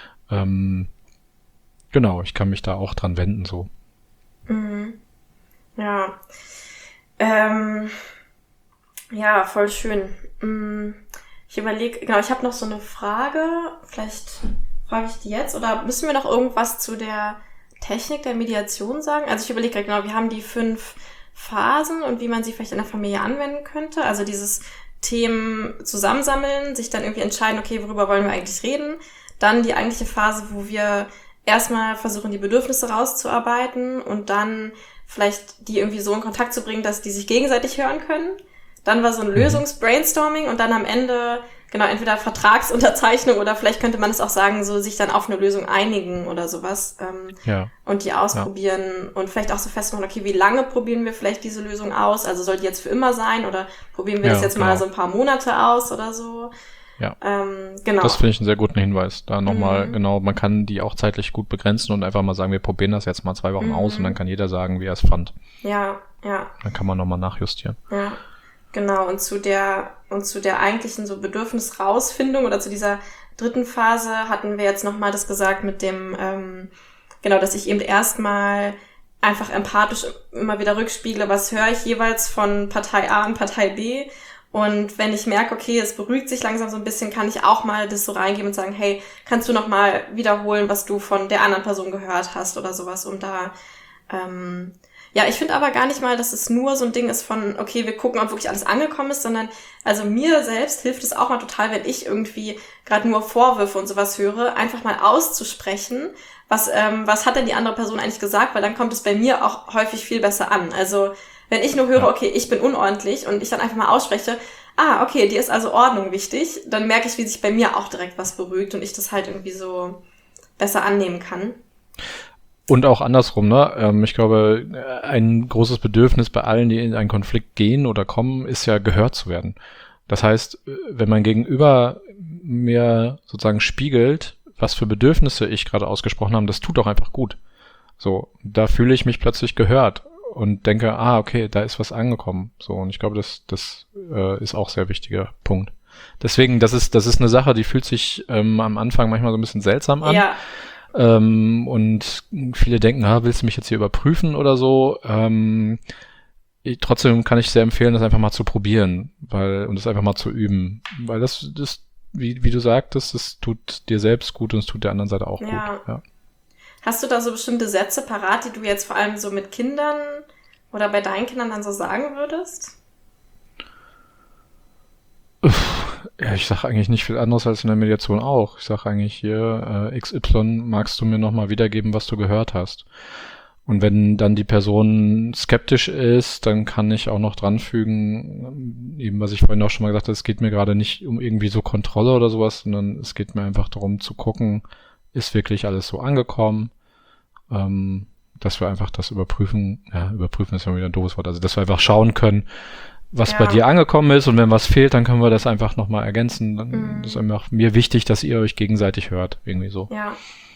genau, ich kann mich da auch dran wenden, so. Ja. Ja, voll schön. Ich überlege, genau, ich habe noch so eine Frage, vielleicht frage ich die jetzt, oder müssen wir noch irgendwas zu der Technik der Mediation sagen? Also ich überlege gerade, genau, wir haben die 5 Phasen und wie man sie vielleicht in der Familie anwenden könnte. Also dieses Themen zusammensammeln, sich dann irgendwie entscheiden, okay, worüber wollen wir eigentlich reden? Dann die eigentliche Phase, wo wir erstmal versuchen, die Bedürfnisse rauszuarbeiten und dann vielleicht die irgendwie so in Kontakt zu bringen, dass die sich gegenseitig hören können. Dann war so ein Lösungs-Brainstorming und dann am Ende, genau, entweder Vertragsunterzeichnung oder vielleicht könnte man es auch sagen, so sich dann auf eine Lösung einigen oder sowas und die ausprobieren und vielleicht auch so festmachen, okay, wie lange probieren wir vielleicht diese Lösung aus? Also soll die jetzt für immer sein oder probieren wir das jetzt mal so ein paar Monate aus oder so? Ja, genau. Das finde ich einen sehr guten Hinweis. Da nochmal, genau, man kann die auch zeitlich gut begrenzen und einfach mal sagen, wir probieren das jetzt mal 2 Wochen aus und dann kann jeder sagen, wie er es fand. Ja. Dann kann man nochmal nachjustieren. Ja. Genau, und zu der eigentlichen so Bedürfnisrausfindung oder zu dieser 3. Phase hatten wir jetzt nochmal das gesagt mit dem, genau, dass ich eben erstmal einfach empathisch immer wieder rückspiegle, was höre ich jeweils von Partei A und Partei B. Und wenn ich merke, okay, es beruhigt sich langsam so ein bisschen, kann ich auch mal das so reingeben und sagen, hey, kannst du nochmal wiederholen, was du von der anderen Person gehört hast oder sowas, um da ja, ich finde aber gar nicht mal, dass es nur so ein Ding ist von, okay, wir gucken, ob wirklich alles angekommen ist, sondern also mir selbst hilft es auch mal total, wenn ich irgendwie gerade nur Vorwürfe und sowas höre, einfach mal auszusprechen, was hat denn die andere Person eigentlich gesagt, weil dann kommt es bei mir auch häufig viel besser an. Also wenn ich nur höre, okay, ich bin unordentlich und ich dann einfach mal ausspreche, okay, dir ist also Ordnung wichtig, dann merke ich, wie sich bei mir auch direkt was beruhigt und ich das halt irgendwie so besser annehmen kann. Und auch andersrum, ne? Ich glaube, ein großes Bedürfnis bei allen, die in einen Konflikt gehen oder kommen, ist ja gehört zu werden. Das heißt, wenn mein Gegenüber mir sozusagen spiegelt, was für Bedürfnisse ich gerade ausgesprochen habe, das tut auch einfach gut. So, da fühle ich mich plötzlich gehört und denke, okay, da ist was angekommen. So, und ich glaube, das ist auch ein sehr wichtiger Punkt. Deswegen, das ist eine Sache, die fühlt sich am Anfang manchmal so ein bisschen seltsam an. Ja. Und viele denken, willst du mich jetzt hier überprüfen oder so? Trotzdem kann ich sehr empfehlen, das einfach mal zu probieren, und das einfach mal zu üben, weil das wie du sagtest, es tut dir selbst gut und es tut der anderen Seite auch gut. Ja. Hast du da so bestimmte Sätze parat, die du jetzt vor allem so mit Kindern oder bei deinen Kindern dann so sagen würdest? Ja, ich sage eigentlich nicht viel anderes als in der Mediation auch. Ich sage eigentlich hier, XY, magst du mir nochmal wiedergeben, was du gehört hast? Und wenn dann die Person skeptisch ist, dann kann ich auch noch dranfügen, eben was ich vorhin auch schon mal gesagt habe, es geht mir gerade nicht um irgendwie so Kontrolle oder sowas, sondern es geht mir einfach darum zu gucken, ist wirklich alles so angekommen, dass wir einfach das überprüfen. Ja, überprüfen ist ja wieder ein doofes Wort. Also, dass wir einfach schauen können, was bei dir angekommen ist, und wenn was fehlt, dann können wir das einfach nochmal ergänzen. Dann ist einfach mir wichtig, dass ihr euch gegenseitig hört, irgendwie so. Ja.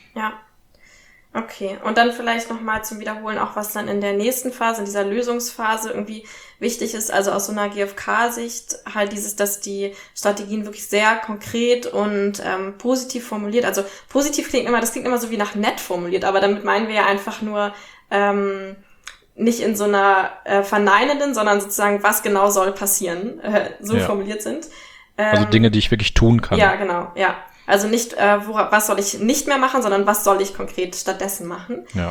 Okay, und dann vielleicht nochmal zum Wiederholen auch, was dann in der nächsten Phase, in dieser Lösungsphase irgendwie wichtig ist, also aus so einer GfK-Sicht halt dass die Strategien wirklich sehr konkret und positiv formuliert, also positiv das klingt immer so wie nach nett formuliert, aber damit meinen wir ja einfach nur nicht in so einer verneinenden, sondern sozusagen, was genau soll passieren, formuliert sind. Also Dinge, die ich wirklich tun kann. Ja, genau, ja. Also nicht, was soll ich nicht mehr machen, sondern was soll ich konkret stattdessen machen. Ja.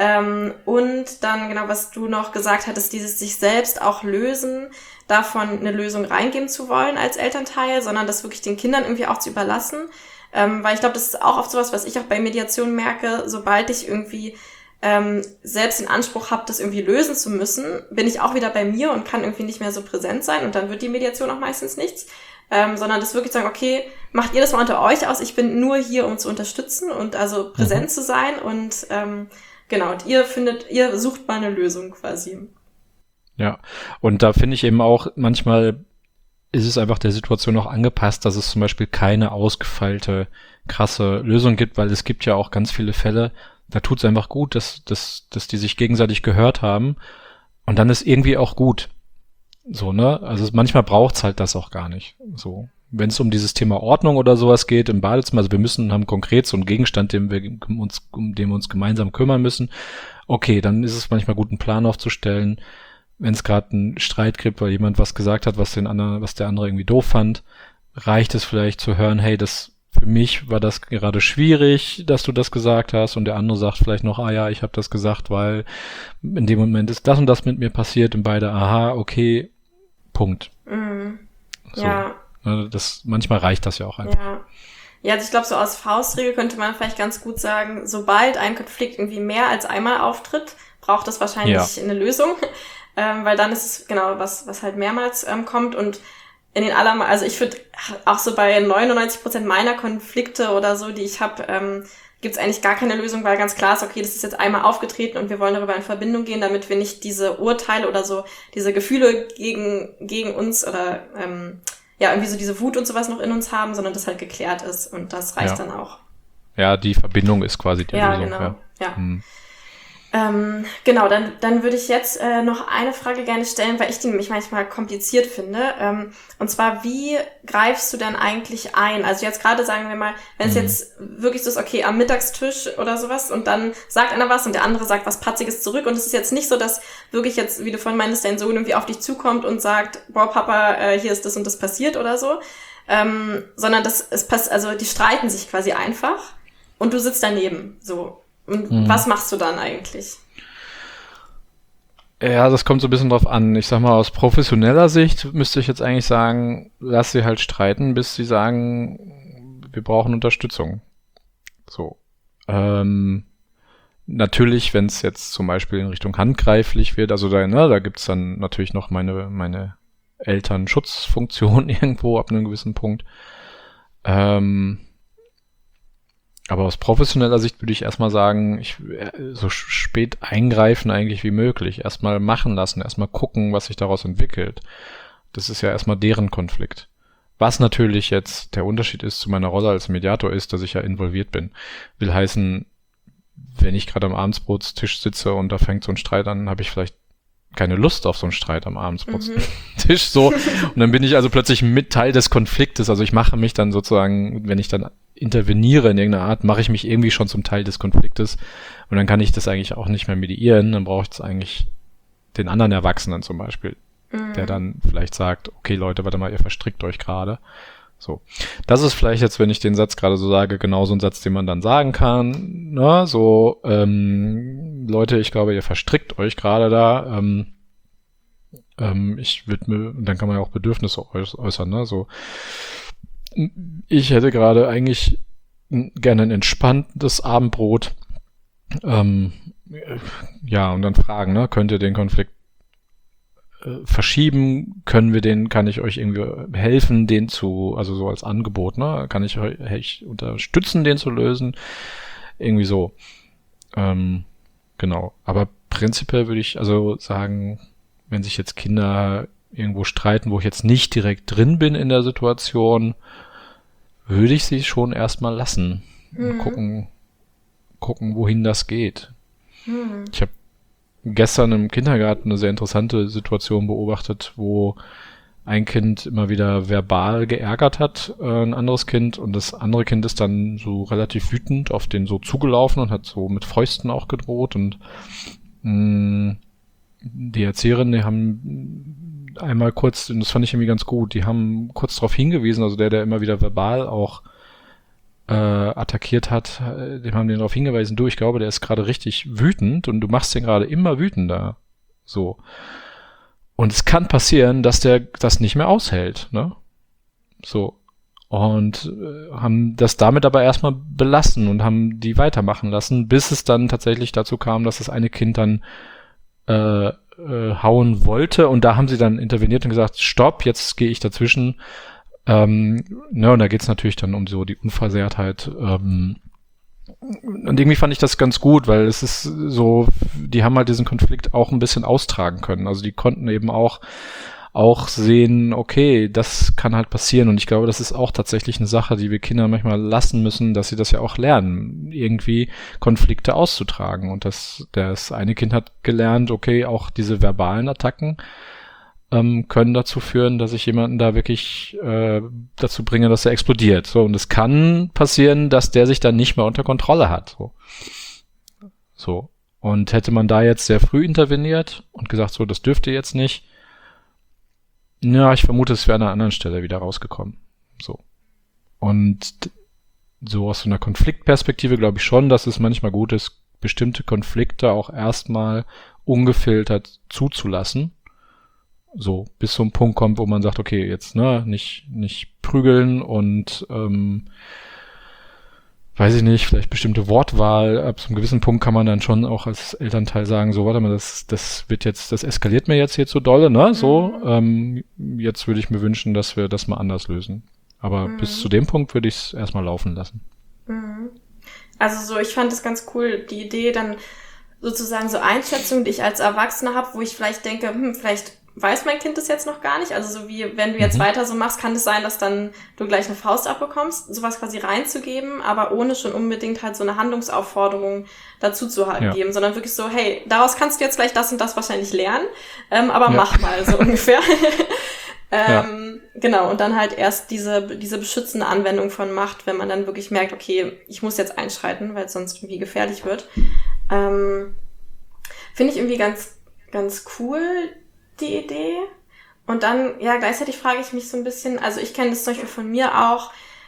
Und dann genau, was du noch gesagt hattest, dieses sich selbst auch lösen, davon eine Lösung reingeben zu wollen als Elternteil, sondern das wirklich den Kindern irgendwie auch zu überlassen. Weil ich glaube, das ist auch oft sowas, was ich auch bei Mediation merke, sobald ich irgendwie selbst den Anspruch habe, das irgendwie lösen zu müssen, bin ich auch wieder bei mir und kann irgendwie nicht mehr so präsent sein, und dann wird die Mediation auch meistens nichts. Sondern das wirklich sagen, okay, macht ihr das mal unter euch aus, ich bin nur hier, um zu unterstützen und also präsent zu sein, und und ihr sucht mal eine Lösung quasi. Ja, und da finde ich eben auch, manchmal ist es einfach der Situation auch angepasst, dass es zum Beispiel keine ausgefeilte, krasse Lösung gibt, weil es gibt ja auch ganz viele Fälle, da tut es einfach gut, dass die sich gegenseitig gehört haben, und dann ist irgendwie auch gut. So, ne? Also manchmal braucht's halt das auch gar nicht. So. Wenn es um dieses Thema Ordnung oder sowas geht im Badezimmer, also wir haben konkret so einen Gegenstand, um den wir uns gemeinsam kümmern müssen. Okay, dann ist es manchmal gut, einen Plan aufzustellen. Wenn es gerade einen Streit gibt, weil jemand was gesagt hat, was der andere irgendwie doof fand, reicht es vielleicht zu hören, hey, für mich war das gerade schwierig, dass du das gesagt hast, und der andere sagt vielleicht noch, ja, ich habe das gesagt, weil in dem Moment ist das und das mit mir passiert, und beide, aha, okay, Punkt. So. Ja. Manchmal reicht das ja auch einfach. Ja, also ich glaube, so aus Faustregel könnte man vielleicht ganz gut sagen, sobald ein Konflikt irgendwie mehr als einmal auftritt, braucht es wahrscheinlich eine Lösung, weil dann ist es genau was halt mehrmals kommt, und also ich würde auch so bei 99% meiner Konflikte oder so, die ich habe, gibt's eigentlich gar keine Lösung, weil ganz klar ist, okay, das ist jetzt einmal aufgetreten und wir wollen darüber in Verbindung gehen, damit wir nicht diese Urteile oder so, diese Gefühle gegen uns oder irgendwie so diese Wut und sowas noch in uns haben, sondern das halt geklärt ist, und das reicht dann auch. Ja, die Verbindung ist quasi die Lösung. Genau. Ja. Genau, dann würde ich jetzt noch eine Frage gerne stellen, weil ich die nämlich manchmal kompliziert finde. Und zwar, wie greifst du denn eigentlich ein? Also jetzt gerade sagen wir mal, wenn es jetzt wirklich so ist, okay, am Mittagstisch oder sowas, und dann sagt einer was und der andere sagt was Patziges zurück, und es ist jetzt nicht so, dass wirklich jetzt, wie du vorhin meintest, dein Sohn irgendwie auf dich zukommt und sagt, boah, Papa, hier ist das und das passiert oder so, sondern also die streiten sich quasi einfach und du sitzt daneben, so. Und was machst du dann eigentlich? Ja, das kommt so ein bisschen drauf an. Ich sag mal, aus professioneller Sicht müsste ich jetzt eigentlich sagen, lass sie halt streiten, bis sie sagen, wir brauchen Unterstützung. So. Natürlich, wenn es jetzt zum Beispiel in Richtung handgreiflich wird, also da gibt's dann natürlich noch meine Elternschutzfunktion irgendwo ab einem gewissen Punkt. Aber aus professioneller Sicht würde ich erstmal sagen, so spät eingreifen eigentlich wie möglich. Erstmal machen lassen, erstmal gucken, was sich daraus entwickelt. Das ist ja erstmal deren Konflikt. Was natürlich jetzt der Unterschied ist zu meiner Rolle als Mediator ist, dass ich ja involviert bin. Will heißen, wenn ich gerade am Abendsbrotstisch sitze und da fängt so ein Streit an, habe ich vielleicht keine Lust auf so einen Streit am Abendsbrotstisch so. Und dann bin ich also plötzlich mit Teil des Konfliktes. Also ich mache mich dann sozusagen, wenn ich dann interveniere in irgendeiner Art, mache ich mich irgendwie schon zum Teil des Konfliktes. Und dann kann ich das eigentlich auch nicht mehr mediieren. Dann braucht es eigentlich den anderen Erwachsenen zum Beispiel, der dann vielleicht sagt, okay Leute, warte mal, ihr verstrickt euch gerade. So. Das ist vielleicht jetzt, wenn ich den Satz gerade so sage, genau so ein Satz, den man dann sagen kann. Ne? So, Leute, ich glaube, ihr verstrickt euch gerade da. Ich würde mir, dann kann man ja auch Bedürfnisse äußern. Ne? So, ich hätte gerade eigentlich gerne ein entspanntes Abendbrot. Ja, und dann fragen, ne? Könnt ihr den Konflikt verschieben, kann ich euch irgendwie helfen, also so als Angebot, ne? Kann ich euch unterstützen, den zu lösen? Irgendwie so. Genau. Aber prinzipiell würde ich also sagen, wenn sich jetzt Kinder irgendwo streiten, wo ich jetzt nicht direkt drin bin in der Situation, würde ich sie schon erstmal lassen. Und gucken, wohin das geht. Ich habe gestern im Kindergarten eine sehr interessante Situation beobachtet, wo ein Kind immer wieder verbal geärgert hat, ein anderes Kind, und das andere Kind ist dann so relativ wütend auf den so zugelaufen und hat so mit Fäusten auch gedroht, und die Erzieherin, die haben einmal kurz, und das fand ich irgendwie ganz gut, die haben kurz darauf hingewiesen, also der immer wieder verbal auch attackiert hat, dem haben den darauf hingewiesen, ich glaube, der ist gerade richtig wütend und du machst den gerade immer wütender. So. Und es kann passieren, dass der das nicht mehr aushält, ne? So. Und haben das damit aber erstmal belassen und haben die weitermachen lassen, bis es dann tatsächlich dazu kam, dass das eine Kind dann hauen wollte, und da haben sie dann interveniert und gesagt, stopp, jetzt gehe ich dazwischen. Und da geht's natürlich dann um so die Unversehrtheit. Und irgendwie fand ich das ganz gut, weil es ist so, die haben halt diesen Konflikt auch ein bisschen austragen können. Also die konnten eben auch sehen, okay, das kann halt passieren. Und ich glaube, das ist auch tatsächlich eine Sache, die wir Kindern manchmal lassen müssen, dass sie das ja auch lernen, irgendwie Konflikte auszutragen. Und das eine Kind hat gelernt, okay, auch diese verbalen Attacken können dazu führen, dass ich jemanden da wirklich dazu bringe, dass er explodiert. So, und es kann passieren, dass der sich dann nicht mehr unter Kontrolle hat. So. Und hätte man da jetzt sehr früh interveniert und gesagt, so, das dürft ihr jetzt nicht, ja, ich vermute, es wäre an einer anderen Stelle wieder rausgekommen. So. Und so aus so einer Konfliktperspektive glaube ich schon, dass es manchmal gut ist, bestimmte Konflikte auch erstmal ungefiltert zuzulassen. So, bis zu einem Punkt kommt, wo man sagt, okay, jetzt, nicht prügeln und, weiß ich nicht, vielleicht bestimmte Wortwahl. Ab so einem gewissen Punkt kann man dann schon auch als Elternteil sagen, so, warte mal, das eskaliert mir jetzt hier zu dolle, ne, so, jetzt würde ich mir wünschen, dass wir das mal anders lösen. Aber bis zu dem Punkt würde ich es erstmal laufen lassen. Also so, ich fand es ganz cool, die Idee dann sozusagen so Einschätzungen, die ich als Erwachsene habe, wo ich vielleicht denke, vielleicht weiß mein Kind das jetzt noch gar nicht. Also so wie, wenn du jetzt weiter so machst, kann es sein, dass dann du gleich eine Faust abbekommst, sowas quasi reinzugeben, aber ohne schon unbedingt halt so eine Handlungsaufforderung dazu zu geben, sondern wirklich so, hey, daraus kannst du jetzt vielleicht das und das wahrscheinlich lernen, aber mach mal so ungefähr. Genau, und dann halt erst diese beschützende Anwendung von Macht, wenn man dann wirklich merkt, okay, ich muss jetzt einschreiten, weil es sonst irgendwie gefährlich wird. Finde ich irgendwie ganz, ganz cool, die Idee. Und dann, ja, gleichzeitig frage ich mich so ein bisschen, also ich kenne das zum Beispiel von mir auch,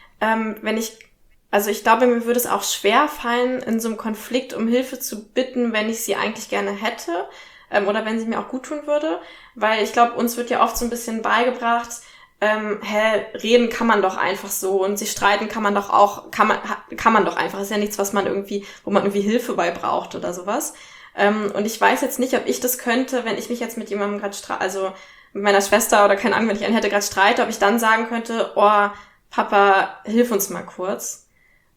ich glaube, mir würde es auch schwer fallen, in so einem Konflikt um Hilfe zu bitten, wenn ich sie eigentlich gerne hätte, oder wenn sie mir auch gut tun würde, weil ich glaube, uns wird ja oft so ein bisschen beigebracht, reden kann man doch einfach so, und sich streiten kann man doch auch, kann man doch einfach, ist ja nichts, wo man irgendwie Hilfe bei braucht oder sowas. Und ich weiß jetzt nicht, ob ich das könnte, wenn ich mich jetzt mit jemandem gerade also mit meiner Schwester oder keine Ahnung, wenn ich einen hätte gerade streite, ob ich dann sagen könnte, oh, Papa, hilf uns mal kurz.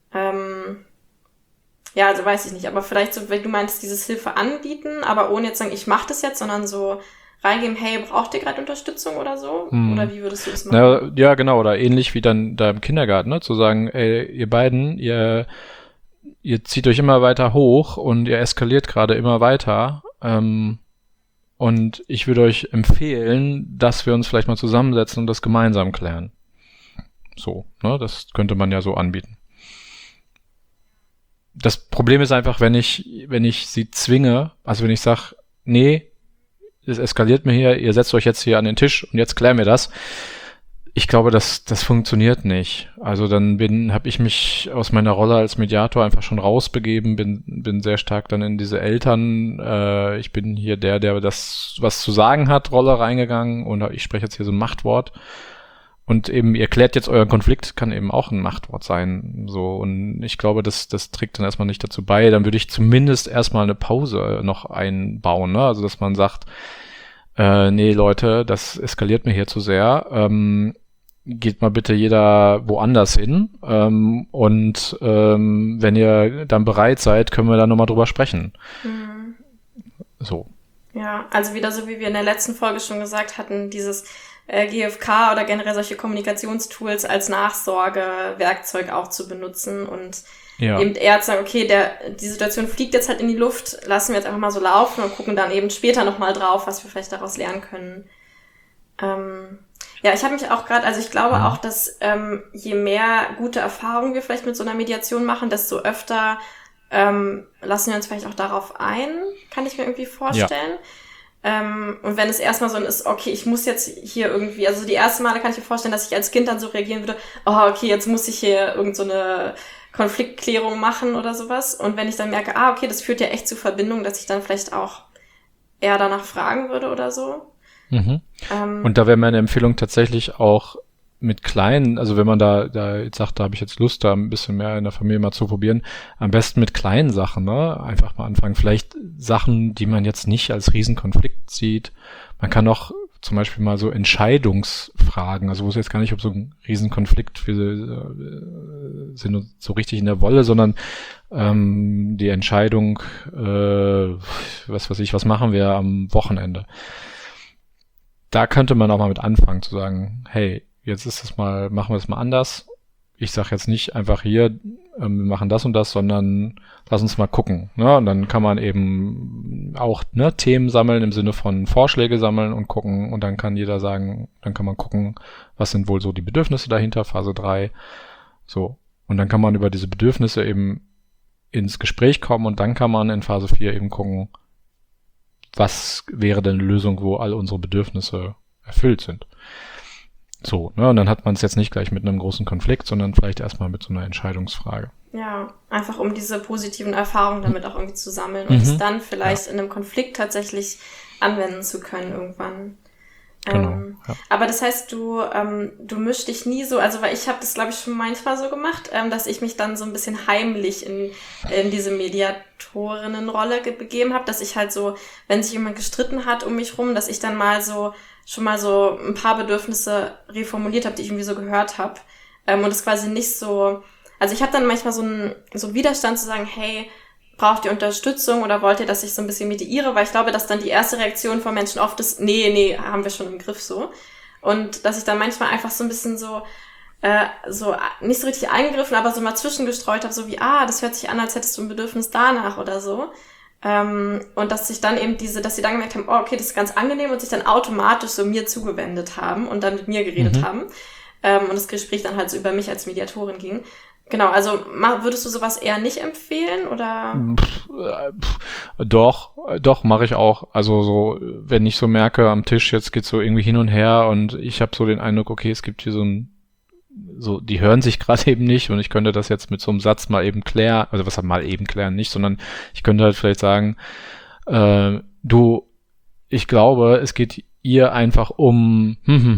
Ja, also weiß ich nicht, aber vielleicht so, wenn du meinst, dieses Hilfe anbieten, aber ohne jetzt sagen, ich mach das jetzt, sondern so reingeben, hey, braucht ihr gerade Unterstützung oder so? Oder wie würdest du das machen? Ja, genau, oder ähnlich wie dann da im Kindergarten, ne? Zu sagen, ey, ihr beiden, ihr zieht euch immer weiter hoch und ihr eskaliert gerade immer weiter. Und ich würde euch empfehlen, dass wir uns vielleicht mal zusammensetzen und das gemeinsam klären. So, ne? Das könnte man ja so anbieten. Das Problem ist einfach, wenn ich sie zwinge, also wenn ich sage, nee, es eskaliert mir hier, ihr setzt euch jetzt hier an den Tisch und jetzt klären wir das. Ich glaube, das funktioniert nicht. Also dann habe ich mich aus meiner Rolle als Mediator einfach schon rausbegeben, bin sehr stark dann in diese ich bin hier der das was zu sagen hat, Rolle reingegangen und ich spreche jetzt hier so ein Machtwort. Und eben, ihr klärt jetzt euren Konflikt, kann eben auch ein Machtwort sein. So, und ich glaube, das trägt dann erstmal nicht dazu bei. Dann würde ich zumindest erstmal eine Pause noch einbauen, ne? Also dass man sagt, nee, Leute, das eskaliert mir hier zu sehr. Geht mal bitte jeder woanders hin. Wenn ihr dann bereit seid, können wir da nochmal drüber sprechen. Mhm. So. Ja, also wieder so, wie wir in der letzten Folge schon gesagt hatten, dieses GFK oder generell solche Kommunikationstools als Nachsorgewerkzeug auch zu benutzen und eben eher zu sagen, okay, die Situation fliegt jetzt halt in die Luft, lassen wir jetzt einfach mal so laufen und gucken dann eben später nochmal drauf, was wir vielleicht daraus lernen können. Ja, ich habe mich auch gerade, also ich glaube auch, dass je mehr gute Erfahrungen wir vielleicht mit so einer Mediation machen, desto öfter lassen wir uns vielleicht auch darauf ein, kann ich mir irgendwie vorstellen. Ja. Und wenn es erstmal so ist, okay, ich muss jetzt hier irgendwie, also die ersten Male kann ich mir vorstellen, dass ich als Kind dann so reagieren würde, oh, okay, jetzt muss ich hier irgend so eine Konfliktklärung machen oder sowas. Und wenn ich dann merke, okay, das führt ja echt zu Verbindungen, dass ich dann vielleicht auch eher danach fragen würde oder so. Mhm. Und da wäre meine Empfehlung tatsächlich auch mit kleinen, also wenn man da jetzt sagt, da habe ich jetzt Lust, da ein bisschen mehr in der Familie mal zu probieren, am besten mit kleinen Sachen, ne? Einfach mal anfangen. Vielleicht Sachen, die man jetzt nicht als Riesenkonflikt sieht. Man kann auch zum Beispiel mal so Entscheidungsfragen, also wo es jetzt gar nicht um so einen Riesenkonflikt sind so richtig in der Wolle, sondern die Entscheidung, was machen wir am Wochenende? Da könnte man auch mal mit anfangen, zu sagen, hey, jetzt machen wir es mal anders. Ich sage jetzt nicht einfach hier, wir machen das und das, sondern lass uns mal gucken. Ne? Und dann kann man eben auch Themen sammeln im Sinne von Vorschläge sammeln und gucken. Und dann kann jeder sagen, dann kann man gucken, was sind wohl so die Bedürfnisse dahinter, Phase 3. So. Und dann kann man über diese Bedürfnisse eben ins Gespräch kommen und dann kann man in Phase 4 eben gucken, was wäre denn eine Lösung, wo all unsere Bedürfnisse erfüllt sind. So, ne, und dann hat man es jetzt nicht gleich mit einem großen Konflikt, sondern vielleicht erstmal mit so einer Entscheidungsfrage. Ja, einfach um diese positiven Erfahrungen damit auch irgendwie zu sammeln und es dann vielleicht in einem Konflikt tatsächlich anwenden zu können irgendwann. Genau, Aber das heißt, du mischst dich nie so, also weil ich habe das, glaube ich, schon manchmal so gemacht, dass ich mich dann so ein bisschen heimlich in diese Mediatorinnenrolle begeben habe, dass ich halt so, wenn sich jemand gestritten hat um mich rum, dass ich dann schon mal so ein paar Bedürfnisse reformuliert habe, die ich irgendwie so gehört habe. Und es quasi nicht so, also ich habe dann manchmal so einen Widerstand zu sagen, hey, braucht ihr Unterstützung oder wollt ihr, dass ich so ein bisschen mediiere? Weil ich glaube, dass dann die erste Reaktion von Menschen oft ist, nee, haben wir schon im Griff so. Und dass ich dann manchmal einfach so ein bisschen so nicht so richtig eingegriffen, aber so mal zwischengestreut habe, so wie, das hört sich an, als hättest du ein Bedürfnis danach oder so. Und dass sich dann eben dass sie dann gemerkt haben, okay, das ist ganz angenehm und sich dann automatisch so mir zugewendet haben und dann mit mir geredet haben. Und das Gespräch dann halt so über mich als Mediatorin ging. Genau, also würdest du sowas eher nicht empfehlen oder? Doch, mache ich auch. Also so, wenn ich so merke, am Tisch jetzt geht's so irgendwie hin und her und ich habe so den Eindruck, okay, es gibt hier die hören sich gerade eben nicht und ich könnte das jetzt mit so einem Satz mal eben klären, also was mal eben klären nicht, sondern ich könnte halt vielleicht sagen, ich glaube, es geht ihr einfach um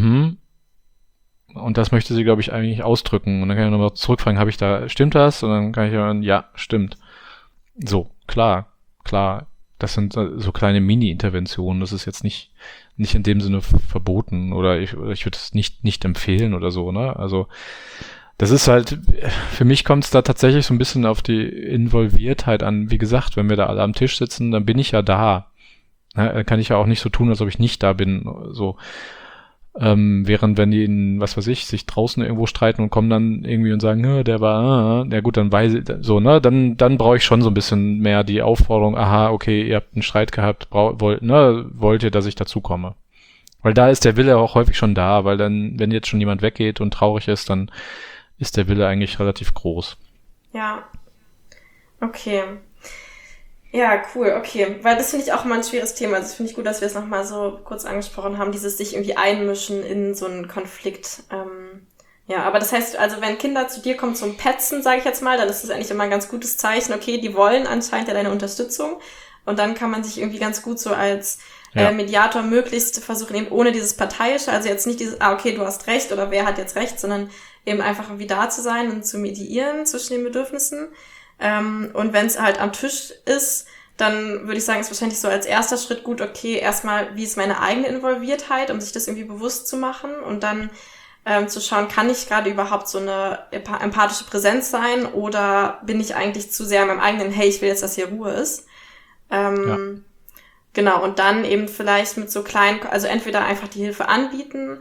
und das möchte sie, glaube ich, eigentlich ausdrücken. Und dann kann ich nochmal zurückfragen, stimmt das? Und dann kann ich hören, ja, stimmt. So, klar. Das sind so kleine Mini-Interventionen. Das ist jetzt nicht in dem Sinne verboten oder ich würde es nicht empfehlen oder so, ne? Also, das ist halt, für mich kommt es da tatsächlich so ein bisschen auf die Involviertheit an. Wie gesagt, wenn wir da alle am Tisch sitzen, dann bin ich ja da. Dann kann ich ja auch nicht so tun, als ob ich nicht da bin, so. Während wenn die sich draußen irgendwo streiten und kommen dann irgendwie und sagen, der war, ja gut, dann weiß ich, so, ne, dann brauche ich schon so ein bisschen mehr die Aufforderung, okay, ihr habt einen Streit gehabt, wollt ihr, dass ich dazukomme? Weil da ist der Wille auch häufig schon da, weil dann, wenn jetzt schon jemand weggeht und traurig ist, dann ist der Wille eigentlich relativ groß. Ja. Okay. Ja, cool, okay. Weil das finde ich auch immer ein schweres Thema. Also das finde ich gut, dass wir es nochmal so kurz angesprochen haben, dieses sich irgendwie einmischen in so einen Konflikt. Ja, aber das heißt, also wenn Kinder zu dir kommen zum Petzen, sage ich jetzt mal, dann ist das eigentlich immer ein ganz gutes Zeichen. Okay, die wollen anscheinend ja deine Unterstützung. Und dann kann man sich irgendwie ganz gut so als Mediator möglichst versuchen, eben ohne dieses Parteiische, also jetzt nicht dieses, okay, du hast recht oder wer hat jetzt recht, sondern eben einfach irgendwie da zu sein und zu mediieren zwischen den Bedürfnissen. Und wenn es halt am Tisch ist, dann würde ich sagen, ist wahrscheinlich so als erster Schritt gut, okay, erstmal, wie ist meine eigene Involviertheit, um sich das irgendwie bewusst zu machen und dann zu schauen, kann ich gerade überhaupt so eine empathische Präsenz sein oder bin ich eigentlich zu sehr in meinem eigenen, hey, ich will jetzt, dass hier Ruhe ist. Genau, und dann eben vielleicht mit so kleinen, also entweder einfach die Hilfe anbieten,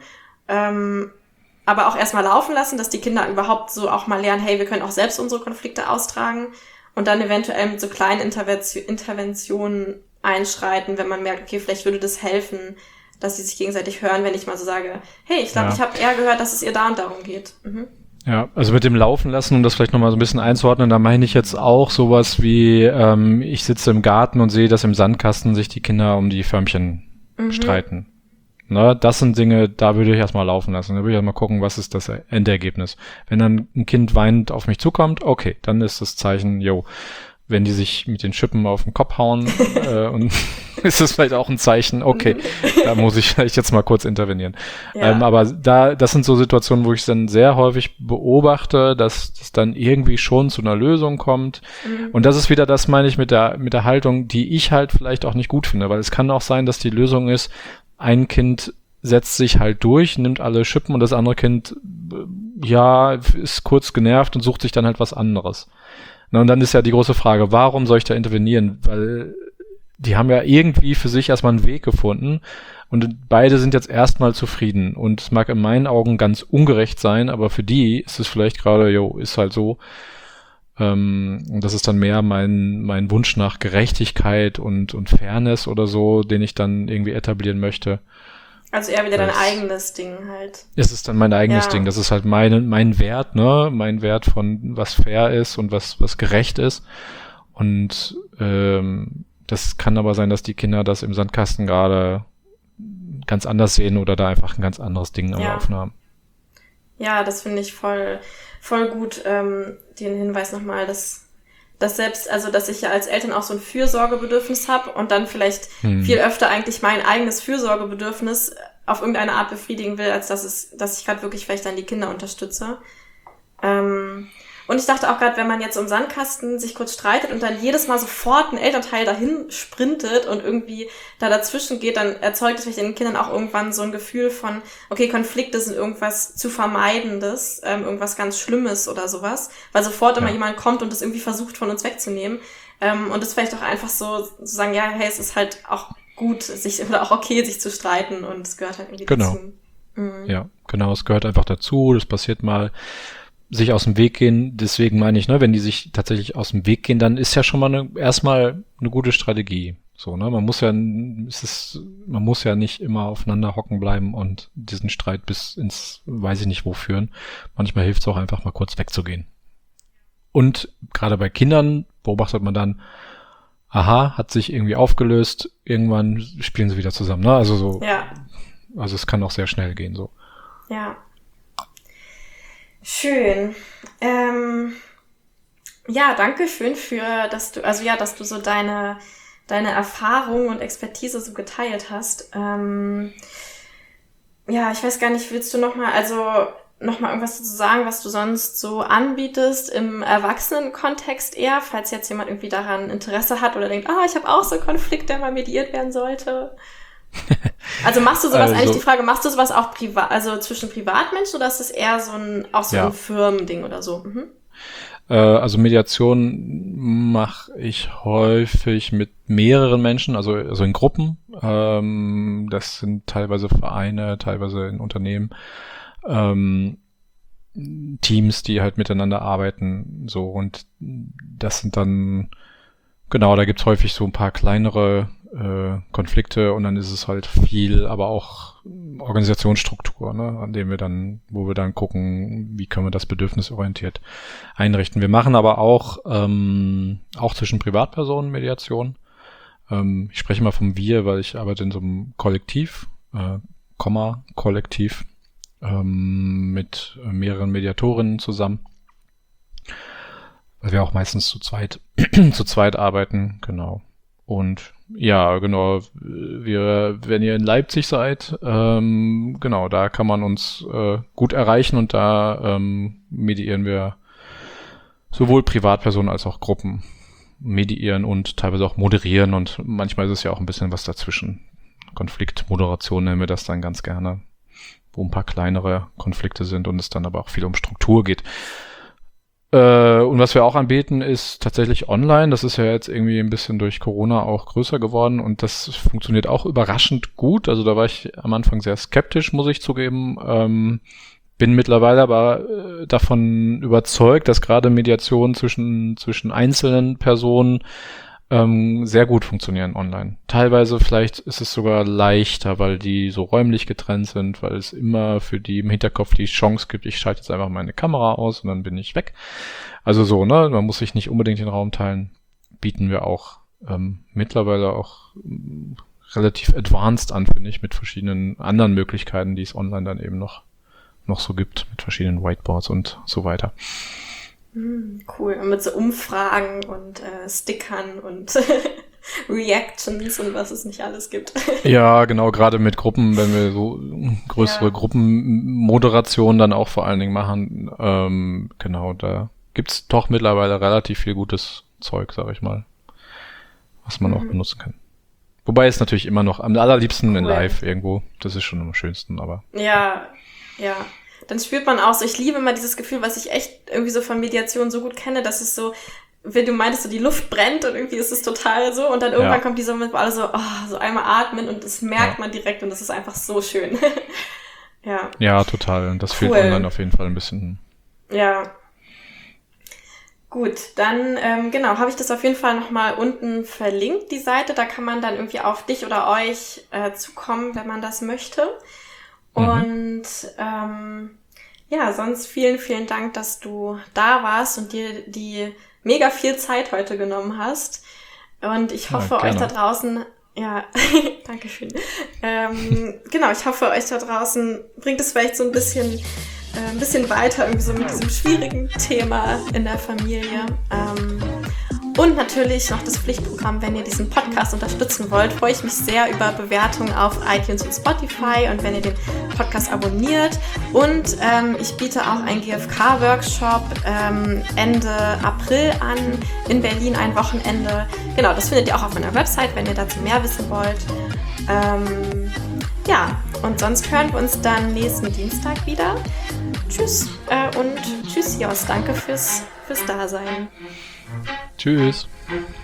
aber auch erstmal laufen lassen, dass die Kinder überhaupt so auch mal lernen, hey, wir können auch selbst unsere Konflikte austragen und dann eventuell mit so kleinen Interventionen einschreiten, wenn man merkt, okay, vielleicht würde das helfen, dass sie sich gegenseitig hören, wenn ich mal so sage, hey, ich glaube, ich habe eher gehört, dass es ihr da und darum geht. Ja, also mit dem Laufen lassen, um das vielleicht nochmal so ein bisschen einzuordnen, da meine ich jetzt auch sowas wie, ich sitze im Garten und sehe, dass im Sandkasten sich die Kinder um die Förmchen streiten. Ne, das sind Dinge, da würde ich erstmal laufen lassen. Da würde ich erstmal gucken, was ist das Endergebnis. Wenn dann ein Kind weinend auf mich zukommt, okay, dann ist das Zeichen, wenn die sich mit den Schippen auf den Kopf hauen, und ist das vielleicht auch ein Zeichen, okay, da muss ich vielleicht jetzt mal kurz intervenieren. Ja. Aber das sind so Situationen, wo ich dann sehr häufig beobachte, dass es dann irgendwie schon zu einer Lösung kommt. Und das ist wieder das, meine ich, mit der Haltung, die ich halt vielleicht auch nicht gut finde, weil es kann auch sein, dass die Lösung ist, ein Kind setzt sich halt durch, nimmt alle Schippen und das andere Kind, ist kurz genervt und sucht sich dann halt was anderes. Na, und dann ist ja die große Frage, warum soll ich da intervenieren? Weil die haben ja irgendwie für sich erstmal einen Weg gefunden und beide sind jetzt erstmal zufrieden. Und es mag in meinen Augen ganz ungerecht sein, aber für die ist es vielleicht gerade, ist halt so. Und das ist dann mehr mein Wunsch nach Gerechtigkeit und Fairness oder so, den ich dann irgendwie etablieren möchte. Also eher wieder dein eigenes Ding halt. Es ist dann mein eigenes Ding. Das ist halt mein Wert, ne? Mein Wert von was fair ist und was gerecht ist. Und das kann aber sein, dass die Kinder das im Sandkasten gerade ganz anders sehen oder da einfach ein ganz anderes Ding am Laufen haben. Ja, das finde ich voll gut, den Hinweis nochmal, dass selbst, also dass ich ja als Eltern auch so ein Fürsorgebedürfnis habe und dann vielleicht viel öfter eigentlich mein eigenes Fürsorgebedürfnis auf irgendeine Art befriedigen will, als dass ich gerade wirklich vielleicht dann die Kinder unterstütze. Und ich dachte auch gerade, wenn man jetzt um Sandkasten sich kurz streitet und dann jedes Mal sofort ein Elternteil dahin sprintet und irgendwie da dazwischen geht, dann erzeugt es vielleicht in den Kindern auch irgendwann so ein Gefühl von, okay, Konflikte sind irgendwas zu Vermeidendes, irgendwas ganz Schlimmes oder sowas, weil sofort immer jemand kommt und das irgendwie versucht von uns wegzunehmen. Und es vielleicht auch einfach so zu sagen, ja, hey, es ist halt auch gut, oder auch okay, sich zu streiten und es gehört halt irgendwie dazu. Ja, genau, es gehört einfach dazu, das passiert mal. Sich aus dem Weg gehen, deswegen meine ich, ne, wenn die sich tatsächlich aus dem Weg gehen, dann ist ja schon mal erstmal eine gute Strategie. So, ne, man muss ja nicht immer aufeinander hocken bleiben und diesen Streit bis ins, weiß ich nicht wo führen. Manchmal hilft es auch einfach mal kurz wegzugehen. Und gerade bei Kindern beobachtet man dann, hat sich irgendwie aufgelöst, irgendwann spielen sie wieder zusammen, ne, also so. Ja. Also es kann auch sehr schnell gehen, so. Ja. Schön. Danke schön dass du so deine Erfahrung und Expertise so geteilt hast. Ich weiß gar nicht, willst du noch mal irgendwas dazu sagen, was du sonst so anbietest im Erwachsenenkontext eher, falls jetzt jemand irgendwie daran Interesse hat oder denkt, ich habe auch so einen Konflikt, der mal mediiert werden sollte? Also machst du sowas, eigentlich die Frage, machst du sowas auch privat, also zwischen Privatmenschen oder ist das eher so ein Firmending oder so? Also Mediation mache ich häufig mit mehreren Menschen, also in Gruppen. Das sind teilweise Vereine, teilweise in Unternehmen, Teams, die halt miteinander arbeiten, so, und das sind dann, genau, da gibt's häufig so ein paar kleinere Konflikte und dann ist es halt viel, aber auch Organisationsstruktur, ne, wo wir dann gucken, wie können wir das bedürfnisorientiert einrichten. Wir machen aber auch zwischen Privatpersonen Mediation. Ich spreche mal vom Wir, weil ich arbeite in so einem Kollektiv, Kollektiv, mit mehreren Mediatorinnen zusammen. Weil wir auch meistens zu zweit arbeiten, genau. Und ja, genau, wenn ihr in Leipzig seid, genau, da kann man uns gut erreichen und da mediieren wir sowohl Privatpersonen als auch Gruppen. Mediieren und teilweise auch moderieren und manchmal ist es ja auch ein bisschen was dazwischen. Konfliktmoderation nennen wir das dann ganz gerne, wo ein paar kleinere Konflikte sind und es dann aber auch viel um Struktur geht. Und was wir auch anbieten, ist tatsächlich online. Das ist ja jetzt irgendwie ein bisschen durch Corona auch größer geworden und das funktioniert auch überraschend gut. Also da war ich am Anfang sehr skeptisch, muss ich zugeben. Bin mittlerweile aber davon überzeugt, dass gerade Mediation zwischen einzelnen Personen sehr gut funktionieren online. Teilweise vielleicht ist es sogar leichter, weil die so räumlich getrennt sind, weil es immer für die im Hinterkopf die Chance gibt, ich schalte jetzt einfach meine Kamera aus und dann bin ich weg. Also so, ne? Man muss sich nicht unbedingt den Raum teilen. Bieten wir auch mittlerweile auch relativ advanced an, finde ich, mit verschiedenen anderen Möglichkeiten, die es online dann eben noch so gibt, mit verschiedenen Whiteboards und so weiter. Cool, und mit so Umfragen und Stickern und Reactions und was es nicht alles gibt. Ja, genau, gerade mit Gruppen, wenn wir so größere Gruppenmoderationen dann auch vor allen Dingen machen, genau, da gibt's doch mittlerweile relativ viel gutes Zeug, sag ich mal, was man auch benutzen kann. Wobei es natürlich immer noch am allerliebsten in Live irgendwo, das ist schon am schönsten, aber... Ja. Dann spürt man auch so, ich liebe immer dieses Gefühl, was ich echt irgendwie so von Mediation so gut kenne, dass es so, wenn du meintest, so die Luft brennt und irgendwie ist es total so und dann irgendwann kommt dieser Moment, wo alle so, so einmal atmen und das merkt man direkt und das ist einfach so schön. Ja, total. Und das fehlt online auf jeden Fall ein bisschen. Ja. Gut, dann genau, habe ich das auf jeden Fall nochmal unten verlinkt, die Seite. Da kann man dann irgendwie auf dich oder euch zukommen, wenn man das möchte. Und sonst vielen, vielen Dank, dass du da warst und dir die mega viel Zeit heute genommen hast. Und ich hoffe, euch da draußen, Dankeschön. Ich hoffe, euch da draußen bringt es vielleicht so ein bisschen weiter, irgendwie so mit diesem schwierigen Thema in der Familie. Und natürlich noch das Pflichtprogramm, wenn ihr diesen Podcast unterstützen wollt, freue ich mich sehr über Bewertungen auf iTunes und Spotify und wenn ihr den Podcast abonniert. Und ich biete auch einen GFK-Workshop Ende April an in Berlin, ein Wochenende. Genau, das findet ihr auch auf meiner Website, wenn ihr dazu mehr wissen wollt. Und sonst hören wir uns dann nächsten Dienstag wieder. Tschüss und tschüss Jos, danke fürs Dasein. Tschüss.